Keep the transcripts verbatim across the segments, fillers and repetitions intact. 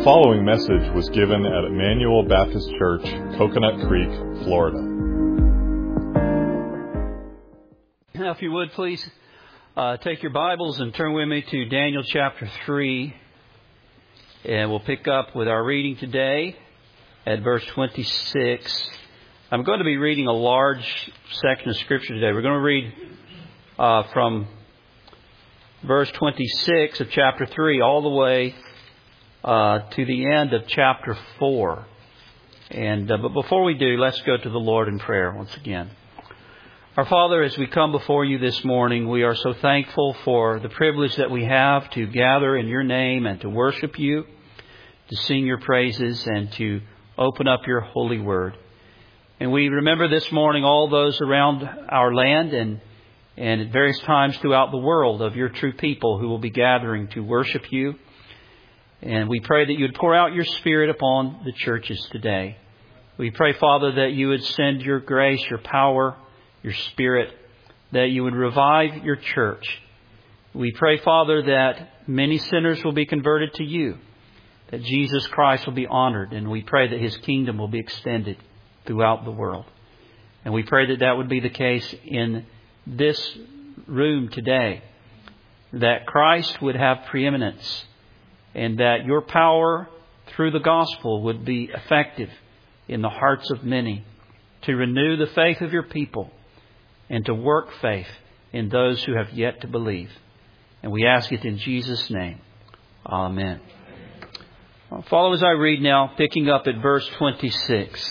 following message was given at Emmanuel Baptist Church, Coconut Creek, Florida. Now, if you would, please uh, take your Bibles and turn with me to Daniel chapter three. And we'll pick up with our reading today at verse twenty-six. I'm going to be reading a large section of Scripture today. We're going to read uh, from verse twenty-six of chapter three all the way uh, to the end of chapter four. And uh, but before we do, let's go to the Lord in prayer once again. Our Father, as we come before you this morning, we are so thankful for the privilege that we have to gather in your name and to worship you, to sing your praises, and to open up your holy word. And we remember this morning all those around our land and, and at various times throughout the world of your true people who will be gathering to worship you. And we pray that you would pour out your Spirit upon the churches today. We pray, Father, that you would send your grace, your power, your Spirit, that you would revive your church. We pray, Father, that many sinners will be converted to you, that Jesus Christ will be honored, and we pray that his kingdom will be extended throughout the world. And we pray that that would be the case in this room today, that Christ would have preeminence, and that your power through the gospel would be effective in the hearts of many, to renew the faith of your people and to work faith in those who have yet to believe. And we ask it in Jesus' name. Amen. I'll follow as I read now, picking up at verse twenty-six.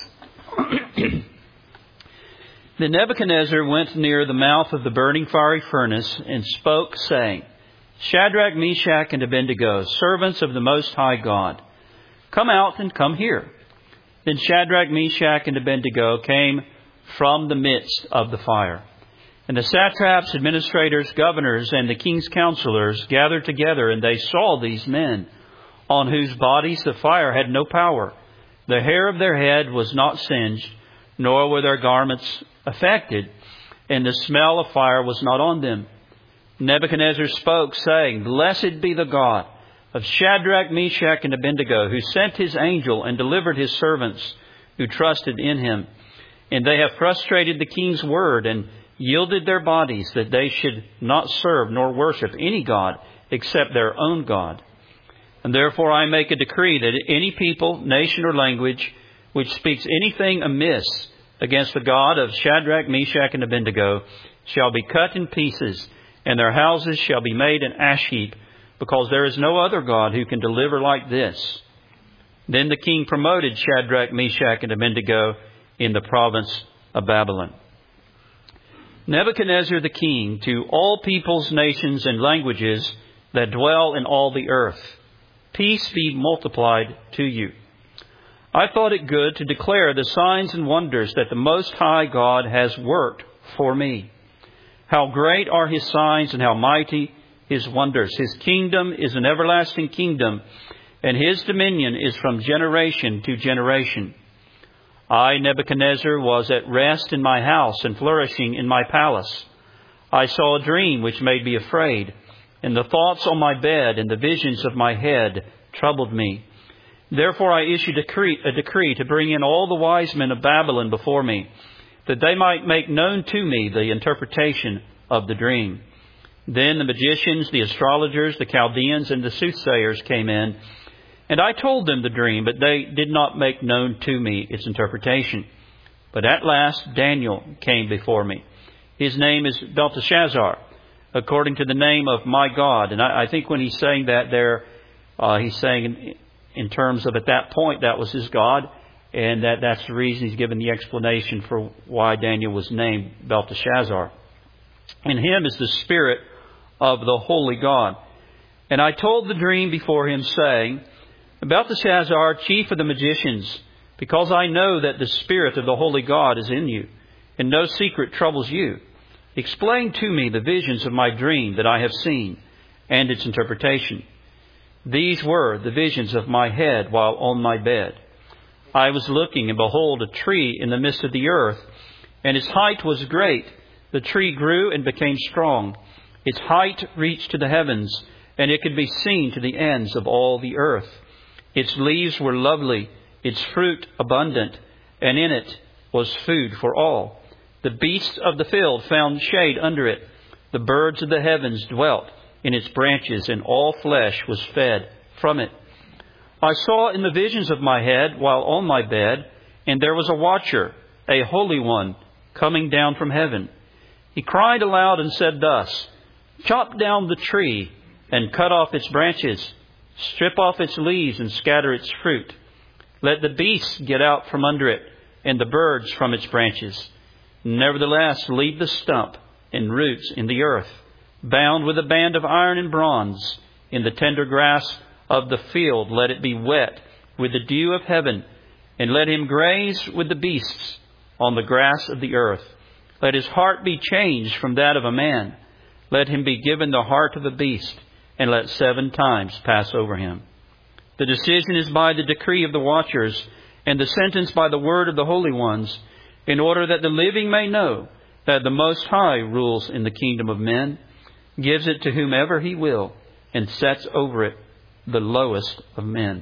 Then Nebuchadnezzar went near the mouth of the burning fiery furnace and spoke, saying, Shadrach, Meshach, and Abednego, servants of the Most High God, come out and come here. Then Shadrach, Meshach, and Abednego came from the midst of the fire. And the satraps, administrators, governors, and the king's counselors gathered together, and they saw these men, on whose bodies the fire had no power. The hair of their head was not singed, nor were their garments affected, and the smell of fire was not on them. Nebuchadnezzar spoke, saying, Blessed be the God of Shadrach, Meshach, and Abednego, who sent his angel and delivered his servants who trusted in him. And they have frustrated the king's word and yielded their bodies that they should not serve nor worship any god except their own God. And therefore I make a decree that any people, nation, or language which speaks anything amiss against the God of Shadrach, Meshach, and Abednego shall be cut in pieces, and their houses shall be made an ash heap, because there is no other God who can deliver like this. Then the king promoted Shadrach, Meshach, and Abednego in the province of Babylon. Nebuchadnezzar the king, to all peoples, nations, and languages that dwell in all the earth, peace be multiplied to you. I thought it good to declare the signs and wonders that the Most High God has worked for me. How great are his signs and how mighty his wonders. His kingdom is an everlasting kingdom, and his dominion is from generation to generation. I, Nebuchadnezzar, was at rest in my house and flourishing in my palace. I saw a dream which made me afraid, and the thoughts on my bed and the visions of my head troubled me. Therefore I issued a decree, a decree to bring in all the wise men of Babylon before me, that they might make known to me the interpretation of the dream. Then the magicians, the astrologers, the Chaldeans, and the soothsayers came in, and I told them the dream, but they did not make known to me its interpretation. But at last Daniel came before me. His name is Belteshazzar, according to the name of my God. And I, I think when he's saying that there, uh, he's saying in, in terms of at that point that was his God. And that, that's the reason he's given the explanation for why Daniel was named Belteshazzar. In him is the Spirit of the Holy God. And I told the dream before him, saying, Belteshazzar, chief of the magicians, because I know that the Spirit of the Holy God is in you, and no secret troubles you, explain to me the visions of my dream that I have seen, and its interpretation. These were the visions of my head while on my bed. I was looking, and behold, a tree in the midst of the earth, and its height was great. The tree grew and became strong. Its height reached to the heavens, and it could be seen to the ends of all the earth. Its leaves were lovely, its fruit abundant, and in it was food for all. The beasts of the field found shade under it. The birds of the heavens dwelt in its branches, and all flesh was fed from it. I saw in the visions of my head while on my bed, and there was a watcher, a holy one, coming down from heaven. He cried aloud and said thus, "Chop down the tree and cut off its branches. Strip off its leaves and scatter its fruit. Let the beasts get out from under it, and the birds from its branches. Nevertheless, leave the stump and roots in the earth, bound with a band of iron and bronze. In the tender grass of the field let it be wet with the dew of heaven, and let him graze with the beasts on the grass of the earth. Let his heart be changed from that of a man. Let him be given the heart of a beast, and let seven times pass over him. The decision is by the decree of the watchers, and the sentence by the word of the holy ones, in order that the living may know that the Most High rules in the kingdom of men, gives it to whomever he will, and sets over it the lowest of men.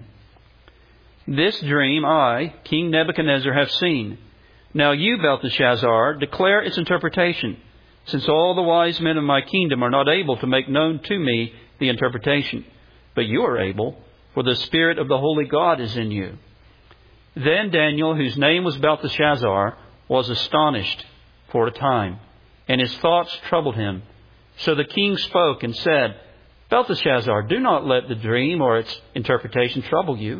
This dream I, King Nebuchadnezzar, have seen. Now you, Belteshazzar, declare its interpretation, since all the wise men of my kingdom are not able to make known to me the interpretation. But you are able, for the Spirit of the Holy God is in you." Then Daniel, whose name was Belteshazzar, was astonished for a time, and his thoughts troubled him. So the king spoke and said, "Belteshazzar, do not let the dream or its interpretation trouble you."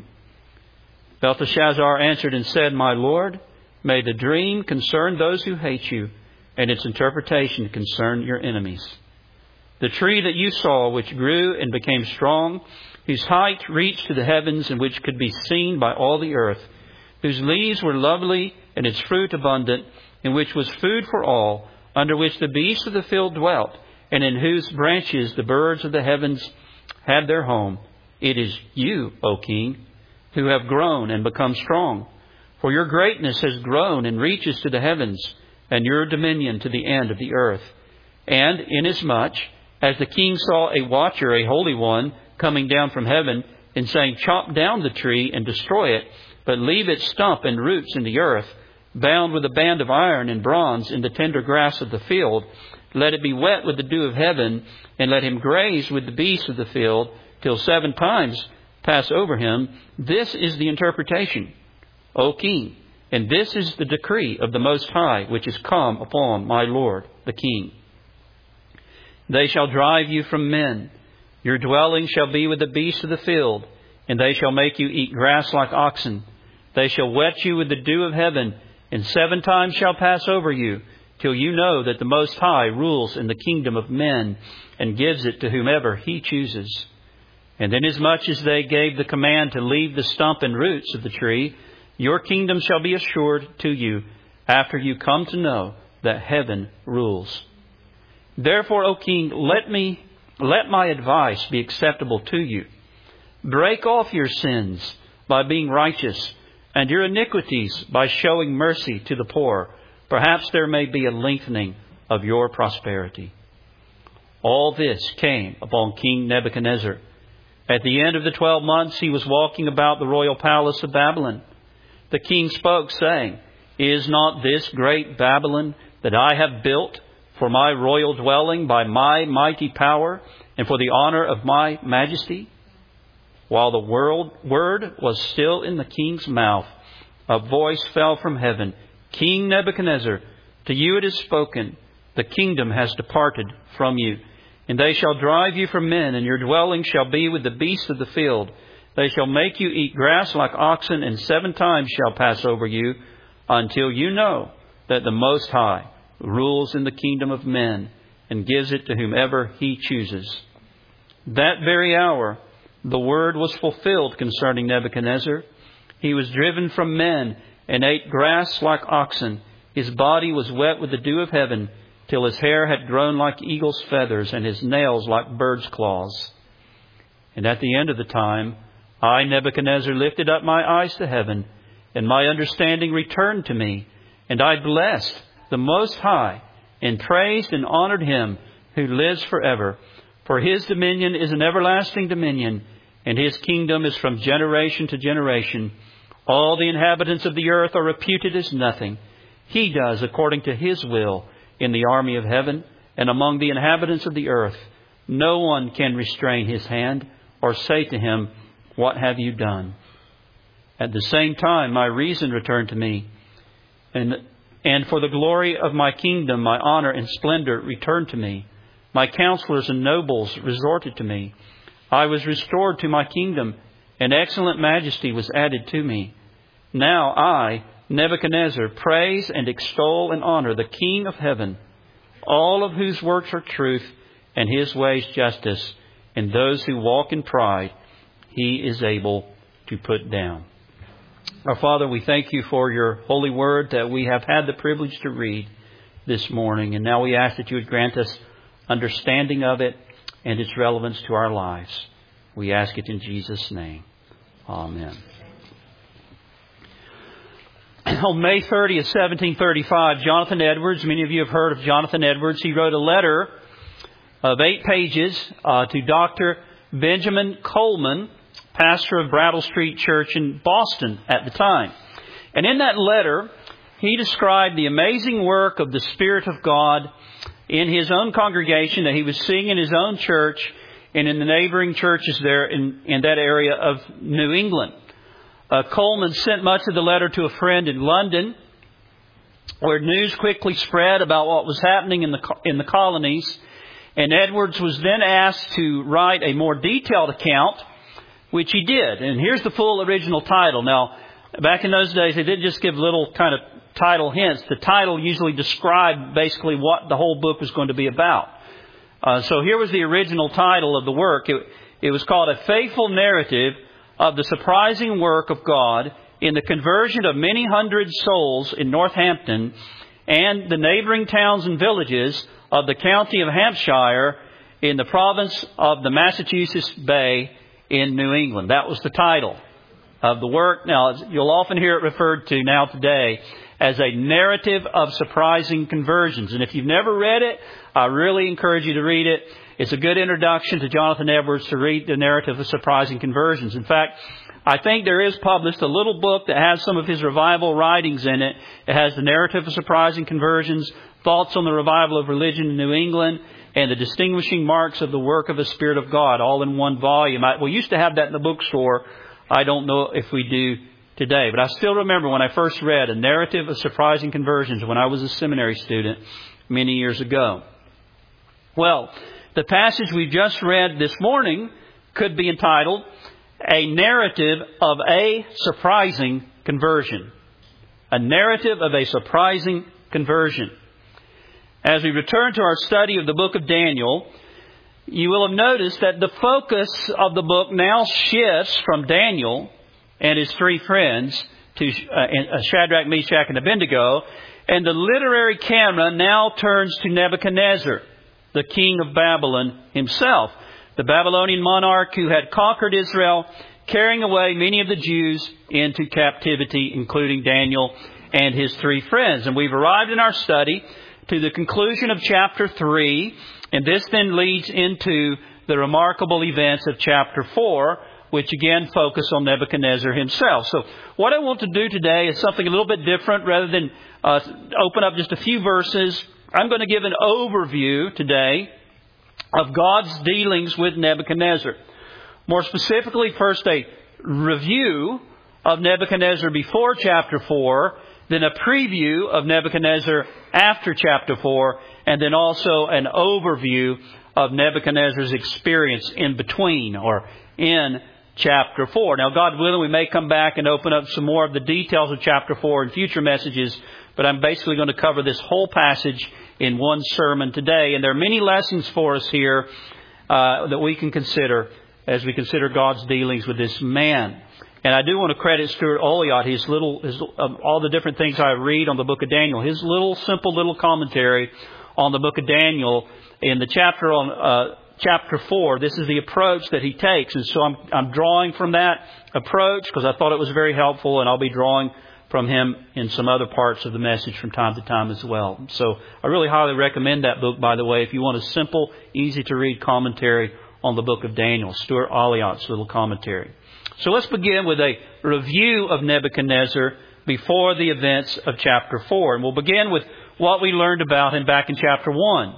Belteshazzar answered and said, "My Lord, may the dream concern those who hate you, and its interpretation concern your enemies. The tree that you saw, which grew and became strong, whose height reached to the heavens and which could be seen by all the earth, whose leaves were lovely and its fruit abundant, in which was food for all, under which the beasts of the field dwelt, and in whose branches the birds of the heavens had their home. It is you, O King, who have grown and become strong. For your greatness has grown and reaches to the heavens, and your dominion to the end of the earth. And inasmuch as the king saw a watcher, a holy one, coming down from heaven, and saying, 'Chop down the tree and destroy it, but leave its stump and roots in the earth, bound with a band of iron and bronze in the tender grass of the field, let it be wet with the dew of heaven, and let him graze with the beasts of the field, till seven times pass over him,' this is the interpretation, O King, and this is the decree of the Most High, which is come upon my Lord the King. They shall drive you from men. Your dwelling shall be with the beasts of the field, and they shall make you eat grass like oxen. They shall wet you with the dew of heaven, and seven times shall pass over you, till you know that the Most High rules in the kingdom of men, and gives it to whomever he chooses. And inasmuch as they gave the command to leave the stump and roots of the tree, your kingdom shall be assured to you, after you come to know that heaven rules. Therefore, O King, let me, let my advice be acceptable to you. Break off your sins by being righteous, and your iniquities by showing mercy to the poor. Perhaps there may be a lengthening of your prosperity." All this came upon King Nebuchadnezzar. At the end of the twelve months, he was walking about the royal palace of Babylon. The king spoke, saying, "Is not this great Babylon that I have built for my royal dwelling by my mighty power and for the honor of my majesty?" While the world, word was still in the king's mouth, a voice fell from heaven, "King Nebuchadnezzar, to you it is spoken, the kingdom has departed from you, and they shall drive you from men, and your dwelling shall be with the beasts of the field. They shall make you eat grass like oxen, and seven times shall pass over you, until you know that the Most High rules in the kingdom of men, and gives it to whomever he chooses." That very hour, the word was fulfilled concerning Nebuchadnezzar. He was driven from men, and ate grass like oxen. His body was wet with the dew of heaven, till his hair had grown like eagle's feathers, and his nails like bird's claws. And at the end of the time, I, Nebuchadnezzar, lifted up my eyes to heaven, and my understanding returned to me, and I blessed the Most High, and praised and honored him who lives forever. For his dominion is an everlasting dominion, and His kingdom is from generation to generation. All the inhabitants of the earth are reputed as nothing. He does according to His will in the army of heaven and among the inhabitants of the earth. No one can restrain His hand or say to Him, what have you done? At the same time, my reason returned to me, and and for the glory of my kingdom, my honor and splendor returned to me. My counselors and nobles resorted to me. I was restored to my kingdom, and excellent majesty was added to me. Now I, Nebuchadnezzar, praise and extol and honor the King of heaven, all of whose works are truth and His ways justice, and those who walk in pride He is able to put down. Our Father, we thank You for Your holy word that we have had the privilege to read this morning. And now we ask that You would grant us understanding of it and its relevance to our lives. We ask it in Jesus' name. Amen. On May thirtieth, seventeen thirty-five, Jonathan Edwards, many of you have heard of Jonathan Edwards, he wrote a letter of eight pages uh, to Doctor Benjamin Coleman, pastor of Brattle Street Church in Boston at the time. And in that letter, he described the amazing work of the Spirit of God in his own congregation that he was seeing in his own church and in the neighboring churches there in, in that area of New England. Uh, Coleman sent much of the letter to a friend in London, where news quickly spread about what was happening in the in the colonies. And Edwards was then asked to write a more detailed account, which he did. And here's the full original title. Now, back in those days, they didn't just give little kind of title hints. The title usually described basically what the whole book was going to be about. Uh, so here was the original title of the work. It, it was called A Faithful Narrative of the Surprising Work of God in the Conversion of Many Hundred Souls in Northampton and the neighboring towns and villages of the county of Hampshire in the province of the Massachusetts Bay in New England. That was the title of the work. Now, you'll often hear it referred to now today as a narrative of surprising conversions. And if you've never read it, I really encourage you to read it. It's a good introduction to Jonathan Edwards to read the narrative of surprising conversions. In fact, I think there is published a little book that has some of his revival writings in it. It has the narrative of surprising conversions, thoughts on the revival of religion in New England, and the distinguishing marks of the work of the Spirit of God, all in one volume. I, we used to have that in the bookstore. I don't know if we do today. But I still remember when I first read A Narrative of Surprising Conversions when I was a seminary student many years ago. Well, the passage we just read this morning could be entitled A Narrative of a Surprising Conversion. A narrative of a surprising conversion. As we return to our study of the book of Daniel, you will have noticed that the focus of the book now shifts from Daniel and his three friends to uh, Shadrach, Meshach, and Abednego, and the literary camera now turns to Nebuchadnezzar, the king of Babylon himself, the Babylonian monarch who had conquered Israel, carrying away many of the Jews into captivity, including Daniel and his three friends. And we've arrived in our study to the conclusion of chapter three, and this then leads into the remarkable events of chapter four, which again focus on Nebuchadnezzar himself. So what I want to do today is something a little bit different. Rather than uh, open up just a few verses, I'm going to give an overview today of God's dealings with Nebuchadnezzar. More specifically, first a review of Nebuchadnezzar before chapter four, then a preview of Nebuchadnezzar after chapter four, and then also an overview of Nebuchadnezzar's experience in between or in chapter four. Now, God willing, we may come back and open up some more of the details of chapter four in future messages, but I'm basically going to cover this whole passage in one sermon today. And there are many lessons for us here uh, that we can consider as we consider God's dealings with this man. And I do want to credit Stuart Oliot, his little, his, um, all the different things I read on the book of Daniel, his little, simple little commentary on the book of Daniel in the chapter on uh, chapter four. This is the approach that he takes. And so I'm, I'm drawing from that approach because I thought it was very helpful, and I'll be drawing from him in some other parts of the message from time to time as well. So I really highly recommend that book, by the way, if you want a simple, easy to read commentary on the book of Daniel, Stuart Olliott's little commentary. So let's begin with a review of Nebuchadnezzar before the events of chapter four. And we'll begin with what we learned about him back in chapter one.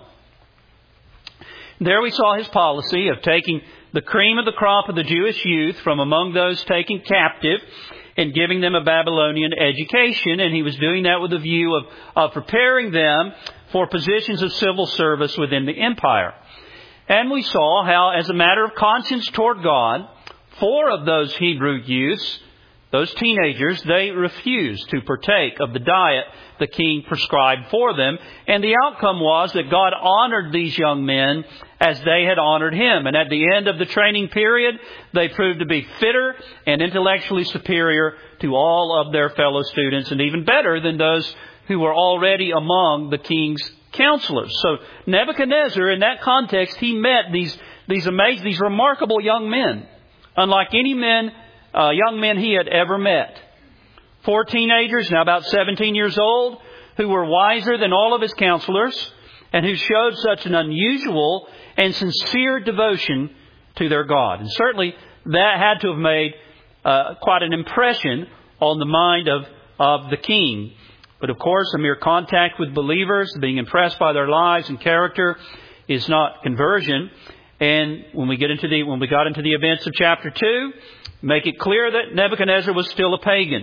There we saw his policy of taking the cream of the crop of the Jewish youth from among those taken captive and giving them a Babylonian education. And he was doing that with a view of, of preparing them for positions of civil service within the empire. And we saw how, as a matter of conscience toward God, four of those Hebrew youths, those teenagers, they refused to partake of the diet the king prescribed for them. And the outcome was that God honored these young men as they had honored him. And at the end of the training period, they proved to be fitter and intellectually superior to all of their fellow students, and even better than those who were already among the king's counselors. So Nebuchadnezzar, in that context, he met these, these amazing, these remarkable young men, unlike any men, uh, young men he had ever met. Four teenagers, now about seventeen years old, who were wiser than all of his counselors and who showed such an unusual and sincere devotion to their God. And certainly that had to have made uh, quite an impression on the mind of, of the king. But of course, a mere contact with believers, being impressed by their lives and character, is not conversion. And when we get into the when we got into the events of chapter two, make it clear that Nebuchadnezzar was still a pagan.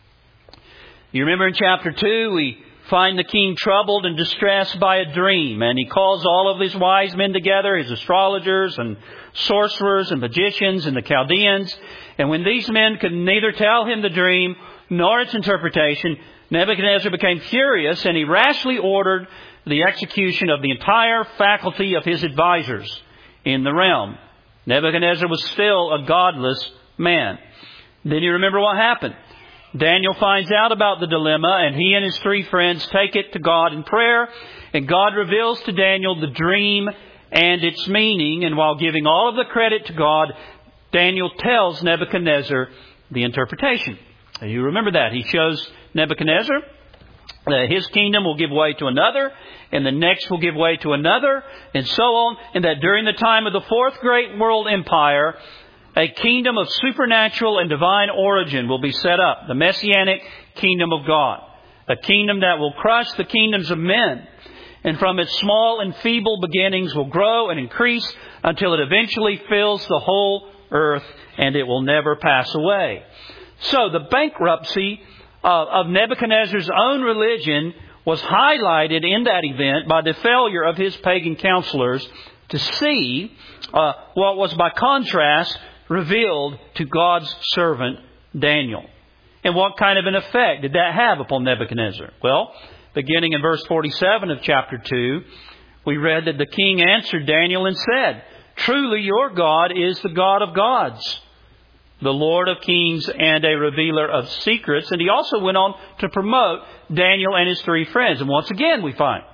You remember in chapter two, we find the king troubled and distressed by a dream, and he calls all of his wise men together, his astrologers and sorcerers and magicians and the Chaldeans. And when these men could neither tell him the dream nor its interpretation, Nebuchadnezzar became furious, and he rashly ordered the execution of the entire faculty of his advisors in the realm. Nebuchadnezzar was still a godless man. Then you remember what happened. Daniel finds out about the dilemma, and he and his three friends take it to God in prayer, and God reveals to Daniel the dream and its meaning. And while giving all of the credit to God, Daniel tells Nebuchadnezzar the interpretation. You remember that. He shows Nebuchadnezzar that his kingdom will give way to another, and the next will give way to another, and so on. And that during the time of the fourth great world empire, a kingdom of supernatural and divine origin will be set up, the Messianic kingdom of God, a kingdom that will crush the kingdoms of men, and from its small and feeble beginnings will grow and increase until it eventually fills the whole earth, and it will never pass away. So the bankruptcy uh, of Nebuchadnezzar's own religion was highlighted in that event by the failure of his pagan counselors to see uh, what was by contrast revealed to God's servant Daniel. And what kind of an effect did that have upon Nebuchadnezzar? Well, beginning in verse forty-seven of chapter two, we read that the king answered Daniel and said, "Truly your God is the God of gods, the Lord of kings and a revealer of secrets." And he also went on to promote Daniel and his three friends. And once again we find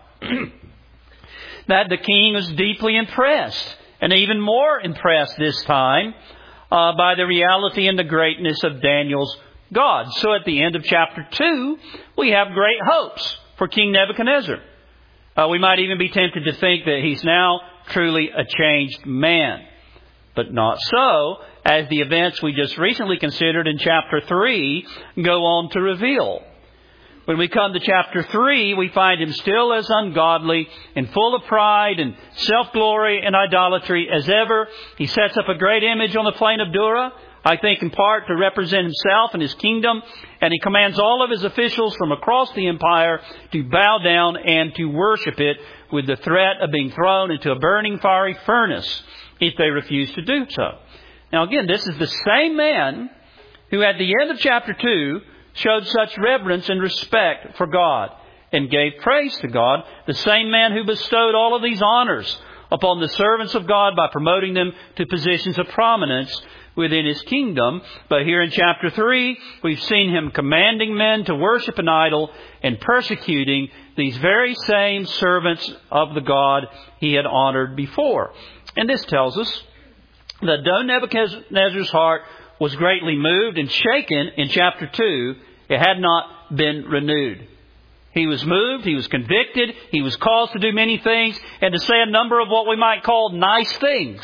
that the king was deeply impressed, and even more impressed this time, Uh, by the reality and the greatness of Daniel's God. So at the end of chapter two, we have great hopes for King Nebuchadnezzar. Uh, we might even be tempted to think that he's now truly a changed man. But not so, as the events we just recently considered in chapter three go on to reveal. When we come to chapter three, we find him still as ungodly and full of pride and self-glory and idolatry as ever. He sets up a great image on the plain of Dura, I think in part to represent himself and his kingdom. And he commands all of his officials from across the empire to bow down and to worship it, with the threat of being thrown into a burning fiery furnace if they refuse to do so. Now again, this is the same man who at the end of chapter two showed such reverence and respect for God and gave praise to God. The same man who bestowed all of these honors upon the servants of God by promoting them to positions of prominence within his kingdom. But here in chapter three, we've seen him commanding men to worship an idol and persecuting these very same servants of the God he had honored before. And this tells us that though Nebuchadnezzar's heart was greatly moved and shaken in chapter two, it had not been renewed. He was moved, he was convicted, he was caused to do many things and to say a number of what we might call nice things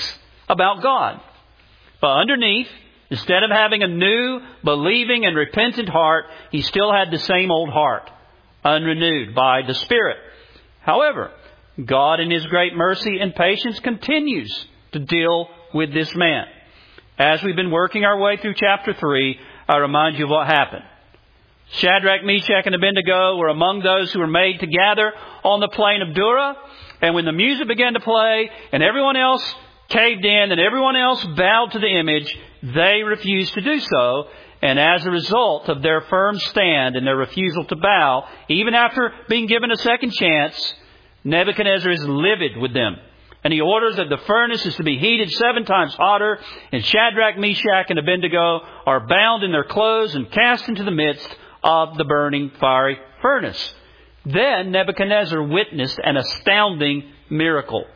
about God. But underneath, instead of having a new, believing and repentant heart, he still had the same old heart, unrenewed by the Spirit. However, God in His great mercy and patience continues to deal with this man. As we've been working our way through chapter three, I remind you of what happened. Shadrach, Meshach, and Abednego were among those who were made to gather on the plain of Dura. And when the music began to play and everyone else caved in and everyone else bowed to the image, they refused to do so. And as a result of their firm stand and their refusal to bow, even after being given a second chance, Nebuchadnezzar is livid with them. And he orders that the furnace is to be heated seven times hotter. And Shadrach, Meshach, and Abednego are bound in their clothes and cast into the midst of the burning fiery furnace. Then Nebuchadnezzar witnessed an astounding miracle.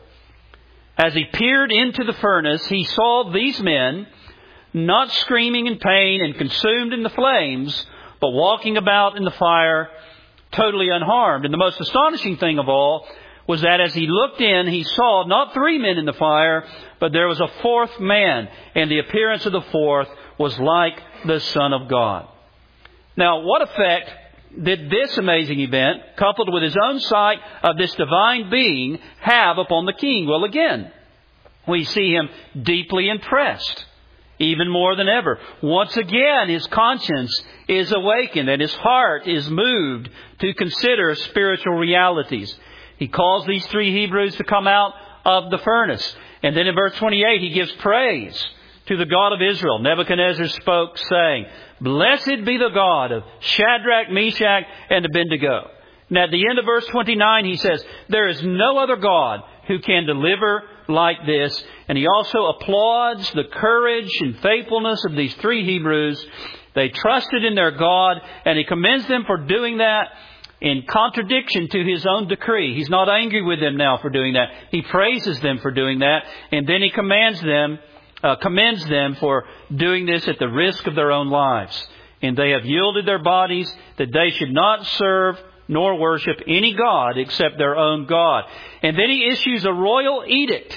As he peered into the furnace, he saw these men not screaming in pain and consumed in the flames, but walking about in the fire totally unharmed. And the most astonishing thing of all was that as he looked in, he saw not three men in the fire, but there was a fourth man, and the appearance of the fourth was like the Son of God. Now, what effect did this amazing event, coupled with his own sight of this divine being, have upon the king? Well, again, we see him deeply impressed, even more than ever. Once again, his conscience is awakened and his heart is moved to consider spiritual realities. He calls these three Hebrews to come out of the furnace. And then in verse twenty-eight, he gives praise to the God of Israel. Nebuchadnezzar spoke, saying, "Blessed be the God of Shadrach, Meshach, and Abednego." And at the end of verse twenty-nine, he says, "There is no other God who can deliver like this." And he also applauds the courage and faithfulness of these three Hebrews. They trusted in their God, and he commends them for doing that in contradiction to his own decree. He's not angry with them now for doing that. He praises them for doing that. And then he commands them, uh, commends them for doing this at the risk of their own lives. And they have yielded their bodies that they should not serve nor worship any God except their own God. And then he issues a royal edict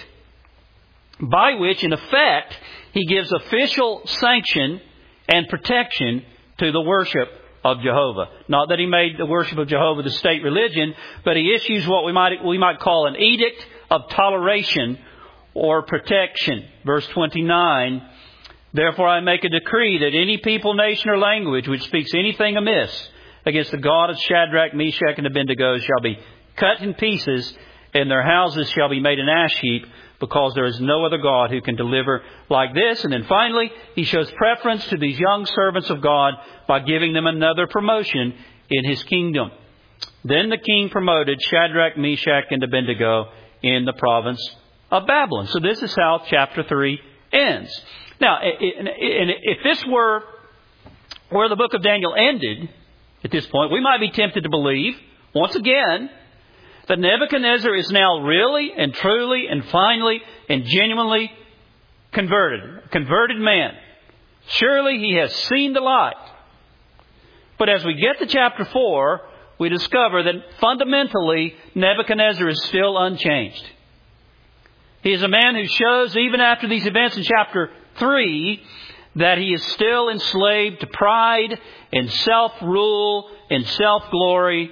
by which, in effect, he gives official sanction and protection to the worship of Jehovah. Not that he made the worship of Jehovah the state religion, but he issues what we might we might call an edict of toleration or protection. Verse twenty-nine, "Therefore I make a decree that any people, nation, or language which speaks anything amiss against the God of Shadrach, Meshach, and Abednego shall be cut in pieces, and their houses shall be made an ash heap, because there is no other God who can deliver like this." And then finally, he shows preference to these young servants of God by giving them another promotion in his kingdom. Then the king promoted Shadrach, Meshach, and Abednego in the province of Babylon. So this is how chapter three ends. Now, if this were where the book of Daniel ended at this point, we might be tempted to believe, once again, that Nebuchadnezzar is now really and truly and finally and genuinely converted. A converted man. Surely he has seen the light. But as we get to chapter four, we discover that fundamentally Nebuchadnezzar is still unchanged. He is a man who shows, even after these events in chapter three, that he is still enslaved to pride and self-rule and self-glory.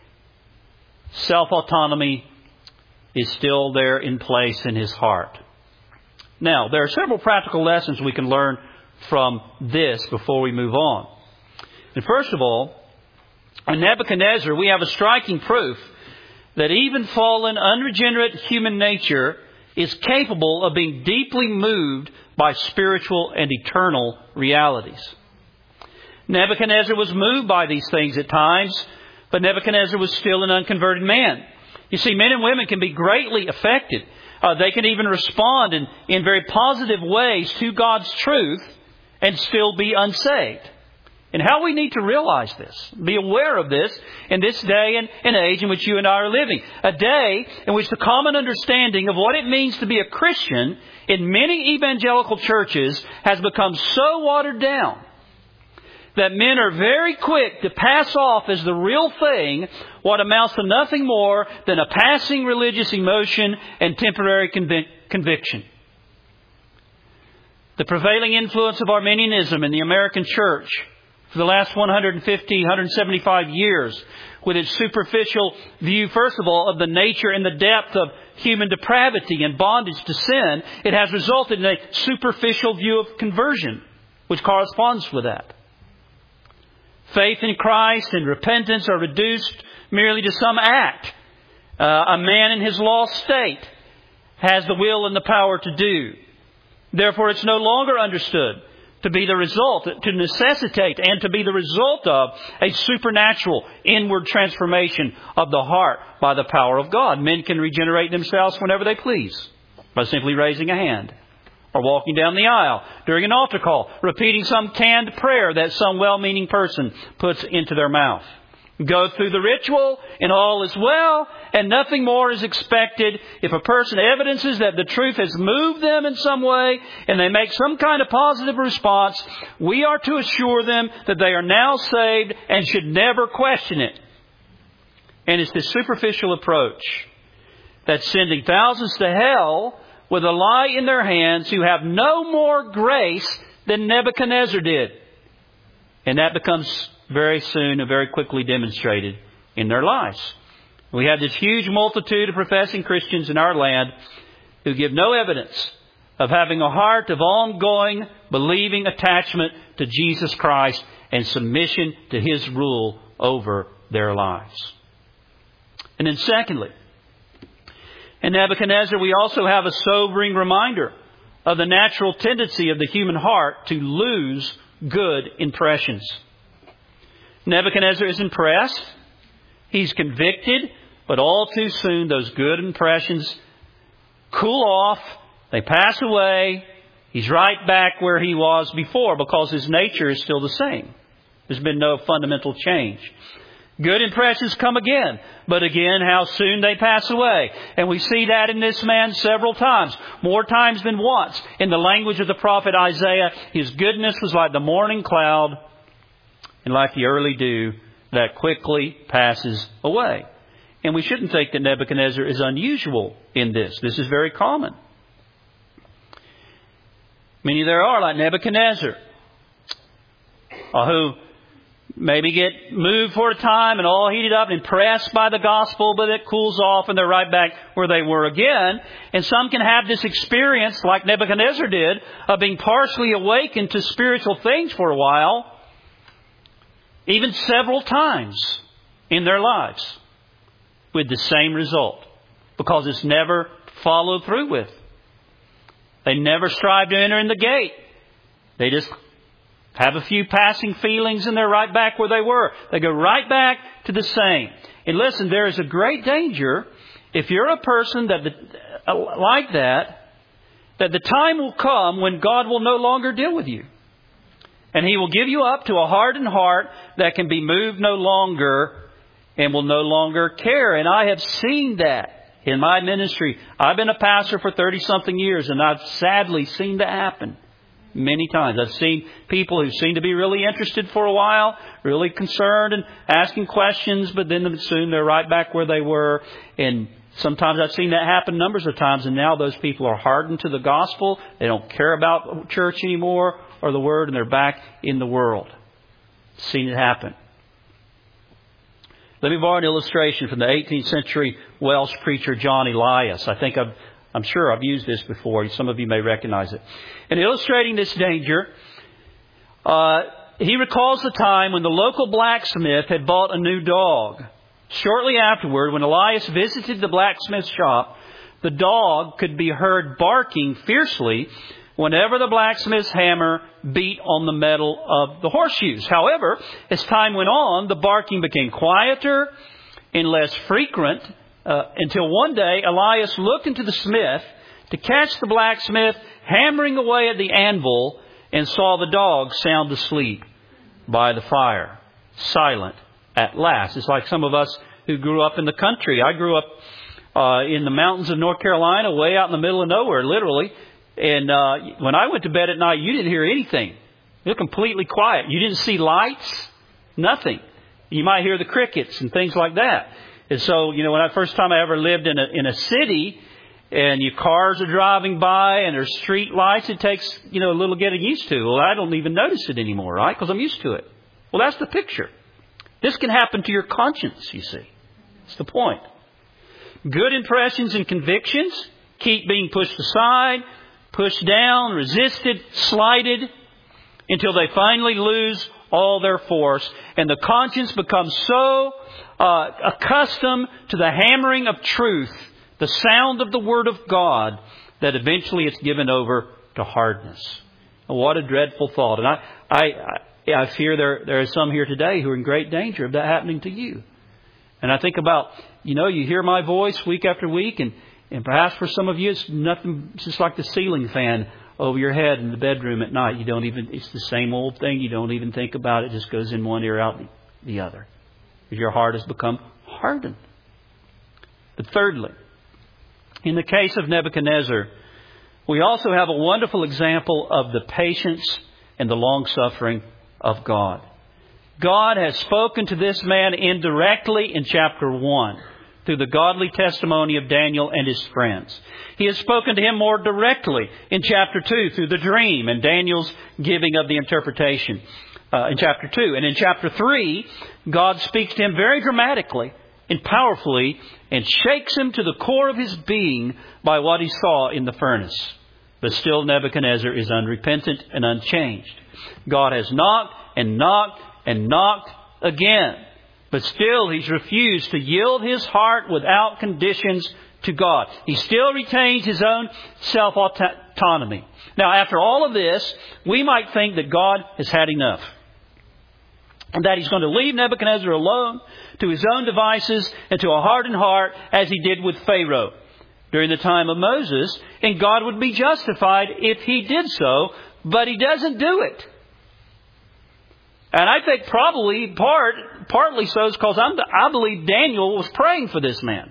Self-autonomy is still there in place in his heart. Now, there are several practical lessons we can learn from this before we move on. And first of all, in Nebuchadnezzar, we have a striking proof that even fallen, unregenerate human nature is capable of being deeply moved by spiritual and eternal realities. Nebuchadnezzar was moved by these things at times, but Nebuchadnezzar was still an unconverted man. You see, men and women can be greatly affected. Uh, they can even respond in, in very positive ways to God's truth and still be unsaved. And how we need to realize this, be aware of this in this day and, and age in which you and I are living. A day in which the common understanding of what it means to be a Christian in many evangelical churches has become so watered down that men are very quick to pass off as the real thing what amounts to nothing more than a passing religious emotion and temporary convic- conviction. The prevailing influence of Arminianism in the American church for the last one hundred fifty, one hundred seventy-five years, with its superficial view, first of all, of the nature and the depth of human depravity and bondage to sin, it has resulted in a superficial view of conversion, which corresponds with that. Faith in Christ and repentance are reduced merely to some act uh, a man in his lost state has the will and the power to do. Therefore, it's no longer understood to be the result, to necessitate and to be the result of a supernatural inward transformation of the heart by the power of God. Men can regenerate themselves whenever they please by simply raising a hand or walking down the aisle during an altar call, repeating some canned prayer that some well-meaning person puts into their mouth. Go through the ritual and all is well, and nothing more is expected. If a person evidences that the truth has moved them in some way and they make some kind of positive response, we are to assure them that they are now saved and should never question it. And it's this superficial approach that's sending thousands to hell with a lie in their hands who have no more grace than Nebuchadnezzar did. And that becomes very soon and very quickly demonstrated in their lives. We have this huge multitude of professing Christians in our land who give no evidence of having a heart of ongoing, believing attachment to Jesus Christ and submission to His rule over their lives. And then secondly, in Nebuchadnezzar, we also have a sobering reminder of the natural tendency of the human heart to lose good impressions. Nebuchadnezzar is impressed. He's convicted. But all too soon, those good impressions cool off. They pass away. He's right back where he was before because his nature is still the same. There's been no fundamental change. Good impressions come again. But again, how soon they pass away. And we see that in this man several times. More times than once. In the language of the prophet Isaiah, his goodness was like the morning cloud and like the early dew that quickly passes away. And we shouldn't think that Nebuchadnezzar is unusual in this. This is very common. Many there are like Nebuchadnezzar, uh, who maybe get moved for a time and all heated up, impressed by the gospel, but it cools off and they're right back where they were again. And some can have this experience, like Nebuchadnezzar did, of being partially awakened to spiritual things for a while, even several times in their lives, with the same result, because it's never followed through with. They never strive to enter in the gate. They just have a few passing feelings and they're right back where they were. They go right back to the same. And listen, there is a great danger if you're a person that the, like that, that the time will come when God will no longer deal with you. And He will give you up to a hardened heart that can be moved no longer and will no longer care. And I have seen that in my ministry. I've been a pastor for thirty-something years, and I've sadly seen that happen many times. I've seen people who seem to be really interested for a while, really concerned and asking questions, but then soon they're right back where they were. And sometimes I've seen that happen numbers of times, and now those people are hardened to the gospel. They don't care about church anymore or the Word, and they're back in the world. Seen it happen. Let me borrow an illustration from the eighteenth century Welsh preacher John Elias. I think I've, I'm sure I've used this before. Some of you may recognize it. In illustrating this danger, uh, he recalls the time when the local blacksmith had bought a new dog. Shortly afterward, when Elias visited the blacksmith's shop, the dog could be heard barking fiercely whenever the blacksmith's hammer beat on the metal of the horseshoes. However, as time went on, the barking became quieter and less frequent uh, until one day Elias looked into the smith to catch the blacksmith hammering away at the anvil and saw the dog sound asleep by the fire, silent at last. It's like some of us who grew up in the country. I grew up uh, in the mountains of North Carolina, way out in the middle of nowhere, literally. And uh, when I went to bed at night, you didn't hear anything. It was completely quiet. You didn't see lights, nothing. You might hear the crickets and things like that. And so, you know, when I first time I ever lived in a in a city, and your cars are driving by and there's street lights, it takes, you know, a little getting used to. Well, I don't even notice it anymore, right? Because I'm used to it. Well, that's the picture. This can happen to your conscience, you see. That's the point. Good impressions and convictions keep being pushed aside, pushed down, resisted, slighted, until they finally lose all their force. And the conscience becomes so uh, accustomed to the hammering of truth, the sound of the Word of God, that eventually it's given over to hardness. And what a dreadful thought. And I, I, I, I fear there, there are some here today who are in great danger of that happening to you. And I think about, you know, you hear my voice week after week, and, and perhaps for some of you it's nothing, it's just like the ceiling fan over your head in the bedroom at night. You don't even, it's the same old thing. You don't even think about it. It just goes in one ear, out the other. Because your heart has become hardened. But thirdly, in the case of Nebuchadnezzar, we also have a wonderful example of the patience and the long-suffering of God. God has spoken to this man indirectly in chapter one through the godly testimony of Daniel and his friends. He has spoken to him more directly in chapter two through the dream and Daniel's giving of the interpretation uh, in chapter two. And in chapter three, God speaks to him very dramatically and powerfully and shakes him to the core of his being by what he saw in the furnace. But still Nebuchadnezzar is unrepentant and unchanged. God has knocked and knocked and knocked again. But still he's refused to yield his heart without conditions to God. He still retains his own self-autonomy. Now, after all of this, we might think that God has had enough. And that He's going to leave Nebuchadnezzar alone to his own devices and to a hardened heart, as He did with Pharaoh during the time of Moses. And God would be justified if He did so, but He doesn't do it. And I think probably part, partly so is because I'm, I believe Daniel was praying for this man.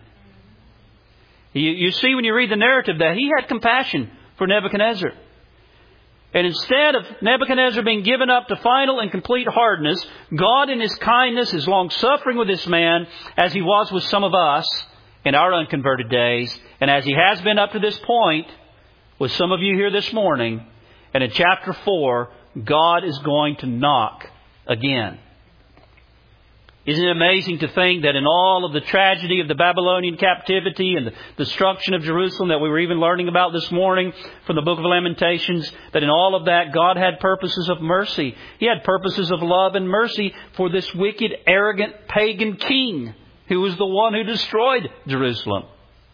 You, you see when you read the narrative that he had compassion for Nebuchadnezzar. And instead of Nebuchadnezzar being given up to final and complete hardness, God in His kindness is long-suffering with this man, as He was with some of us in our unconverted days, and as He has been up to this point with some of you here this morning. And in chapter four, God is going to knock again. Isn't it amazing to think that in all of the tragedy of the Babylonian captivity and the destruction of Jerusalem that we were even learning about this morning from the book of Lamentations, that in all of that God had purposes of mercy. He had purposes of love and mercy for this wicked, arrogant, pagan king who was the one who destroyed Jerusalem.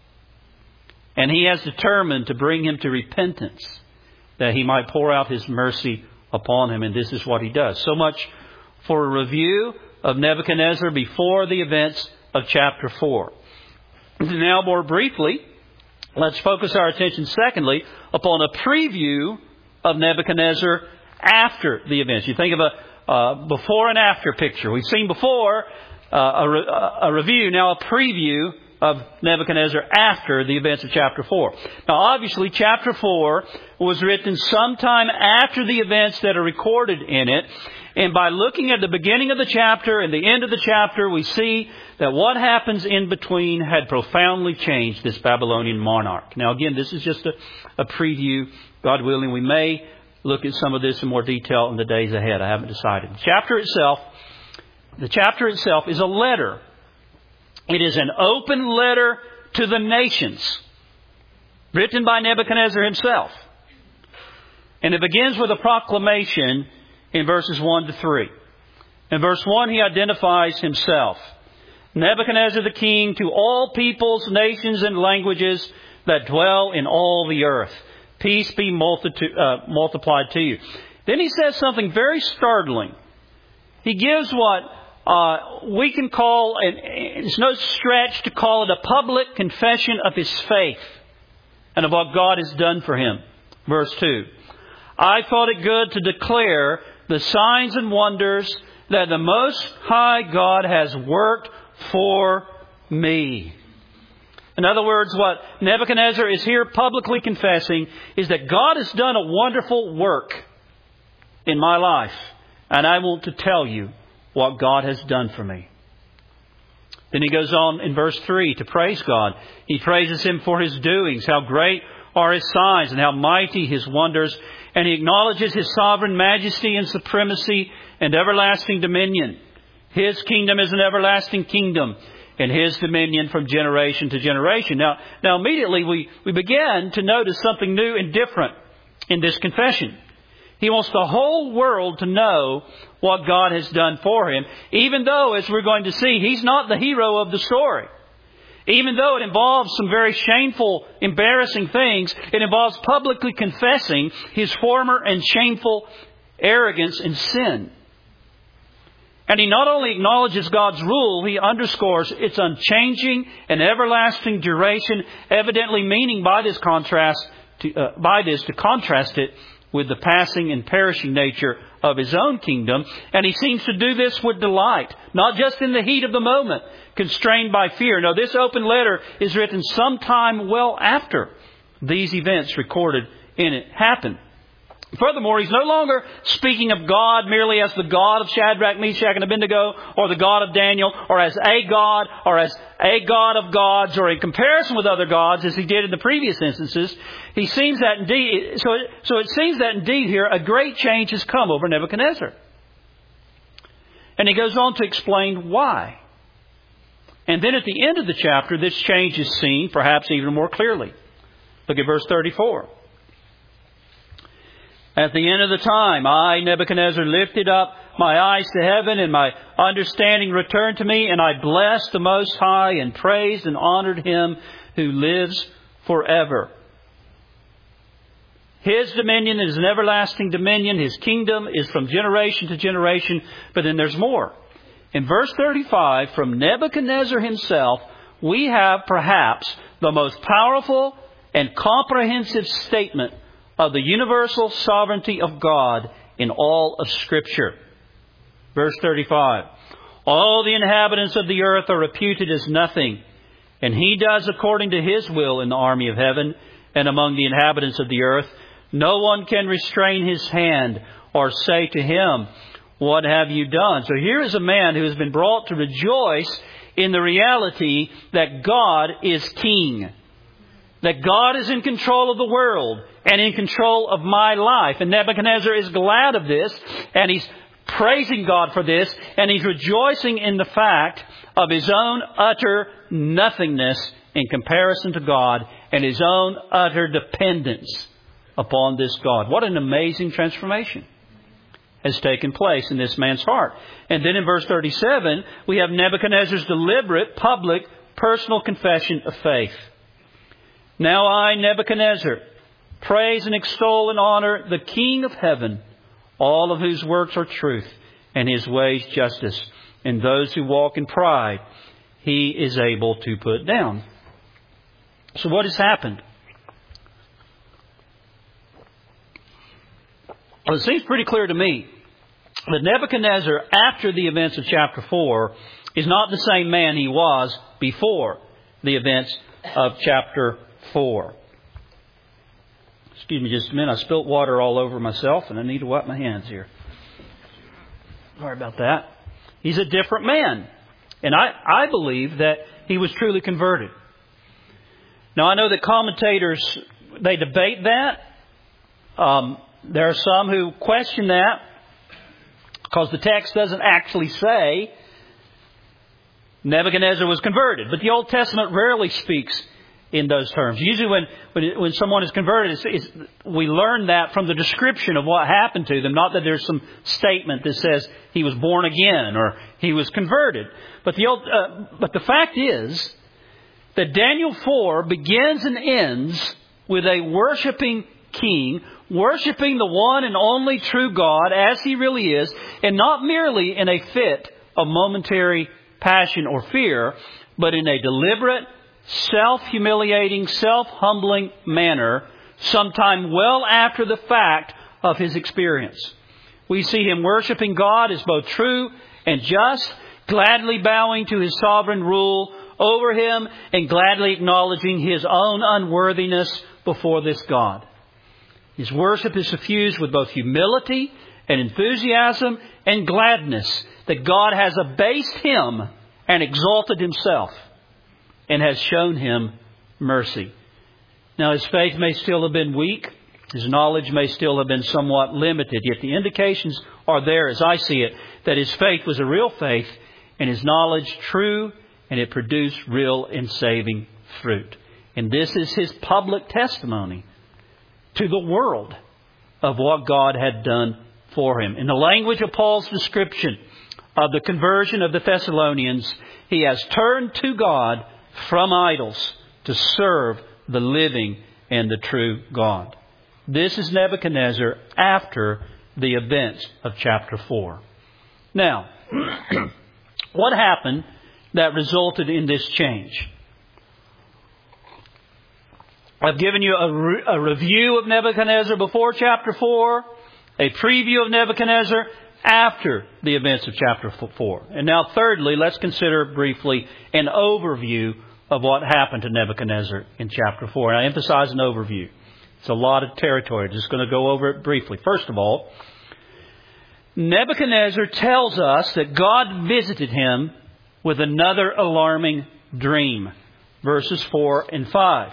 And He has determined to bring him to repentance, that He might pour out His mercy upon him. And this is what He does. So much for a review of Nebuchadnezzar before the events of chapter four. Now, more briefly, let's focus our attention, secondly, upon a preview of Nebuchadnezzar after the events. You think of a uh, before and after picture. We've seen before uh, a, re- a review, now a preview of Nebuchadnezzar after the events of chapter four. Now, obviously, chapter four was written sometime after the events that are recorded in it. And by looking at the beginning of the chapter and the end of the chapter, we see that what happens in between had profoundly changed this Babylonian monarch. Now, again, this is just a, a preview. God willing, we may look at some of this in more detail in the days ahead. I haven't decided. The chapter itself, the chapter itself is a letter. It is an open letter to the nations, written by Nebuchadnezzar himself. And it begins with a proclamation in verses one to three. In verse one, he identifies himself. Nebuchadnezzar the king, to all peoples, nations, and languages that dwell in all the earth. Peace be multitu- uh, multiplied to you. Then he says something very startling. He gives what uh, we can call, and it's no stretch to call it a public confession of his faith and of what God has done for him. Verse two. I thought it good to declare the signs and wonders that the Most High God has worked for me. In other words, what Nebuchadnezzar is here publicly confessing is that God has done a wonderful work in my life. And I want to tell you what God has done for me. Then he goes on in verse three to praise God. He praises Him for His doings, how great are His signs and how mighty His wonders. And he acknowledges His sovereign majesty and supremacy and everlasting dominion. His kingdom is an everlasting kingdom, and His dominion from generation to generation. Now, now immediately we, we begin to notice something new and different in this confession. He wants the whole world to know what God has done for him, even though, as we're going to see, he's not the hero of the story. Even though it involves some very shameful, embarrassing things, it involves publicly confessing his former and shameful arrogance and sin. And he not only acknowledges God's rule, he underscores its unchanging and everlasting duration, evidently meaning by this contrast, to, uh, by this to contrast it with the passing and perishing nature of his own kingdom. And he seems to do this with delight, not just in the heat of the moment, constrained by fear. No, this open letter is written sometime well after these events recorded in it happened. Furthermore, he's no longer speaking of God merely as the God of Shadrach, Meshach, and Abednego, or the God of Daniel, or as a God, or as a God of gods, or in comparison with other gods, as he did in the previous instances. He seems that indeed, so it, so it seems that indeed here a great change has come over Nebuchadnezzar. And he goes on to explain why. And then at the end of the chapter, this change is seen, perhaps even more clearly. Look at verse thirty-four. At the end of the time, I, Nebuchadnezzar, lifted up my eyes to heaven, and my understanding returned to me, and I blessed the Most High, and praised and honored Him who lives forever. His dominion is an everlasting dominion. His kingdom is from generation to generation. But then there's more. In verse thirty-five, from Nebuchadnezzar himself, we have perhaps the most powerful and comprehensive statement of the universal sovereignty of God in all of Scripture. Verse thirty-five. All the inhabitants of the earth are reputed as nothing, and He does according to His will in the army of heaven and among the inhabitants of the earth. No one can restrain His hand or say to Him, what have you done? So here is a man who has been brought to rejoice in the reality that God is King. That God is in control of the world and in control of my life. And Nebuchadnezzar is glad of this, and he's praising God for this, and he's rejoicing in the fact of his own utter nothingness in comparison to God and his own utter dependence upon this God. What an amazing transformation has taken place in this man's heart. And then in verse thirty-seven, we have Nebuchadnezzar's deliberate, public, personal confession of faith. Now I, Nebuchadnezzar, praise and extol and honor the King of heaven, all of whose works are truth and His ways justice. And those who walk in pride, He is able to put down. So what has happened? Well, it seems pretty clear to me that Nebuchadnezzar, after the events of chapter four, is not the same man he was before the events of chapter four. Excuse me just a minute. I spilt water all over myself and I need to wipe my hands here. Sorry about that. He's a different man. And I, I believe that he was truly converted. Now, I know that commentators, they debate that. Um, there are some who question that because the text doesn't actually say Nebuchadnezzar was converted. But the Old Testament rarely speaks in those terms. Usually when when, when someone is converted, it's, it's, we learn that from the description of what happened to them, not that there's some statement that says he was born again or he was converted. But the old, uh, but the fact is that Daniel four begins and ends with a worshiping king, worshiping the one and only true God as He really is, and not merely in a fit of momentary passion or fear, but in a deliberate, self-humiliating, self-humbling manner, sometime well after the fact of his experience. We see him worshiping God as both true and just, gladly bowing to His sovereign rule over him and gladly acknowledging his own unworthiness before this God. His worship is suffused with both humility and enthusiasm and gladness that God has abased him and exalted himself and has shown him mercy. Now his faith may still have been weak. His knowledge may still have been somewhat limited. Yet the indications are there, as I see it, that his faith was a real faith and his knowledge true, and it produced real and saving fruit. And this is his public testimony to the world of what God had done for him. In the language of Paul's description of the conversion of the Thessalonians, he has turned to God from idols to serve the living and the true God. This is Nebuchadnezzar after the events of chapter four. Now, what happened that resulted in this change? I've given you a, re- a review of Nebuchadnezzar before chapter four, a preview of Nebuchadnezzar after the events of chapter four. And now thirdly, let's consider briefly an overview of what happened to Nebuchadnezzar in chapter four. And I emphasize an overview. It's a lot of territory. I'm just going to go over it briefly. First of all, Nebuchadnezzar tells us that God visited him with another alarming dream. Verses four and five.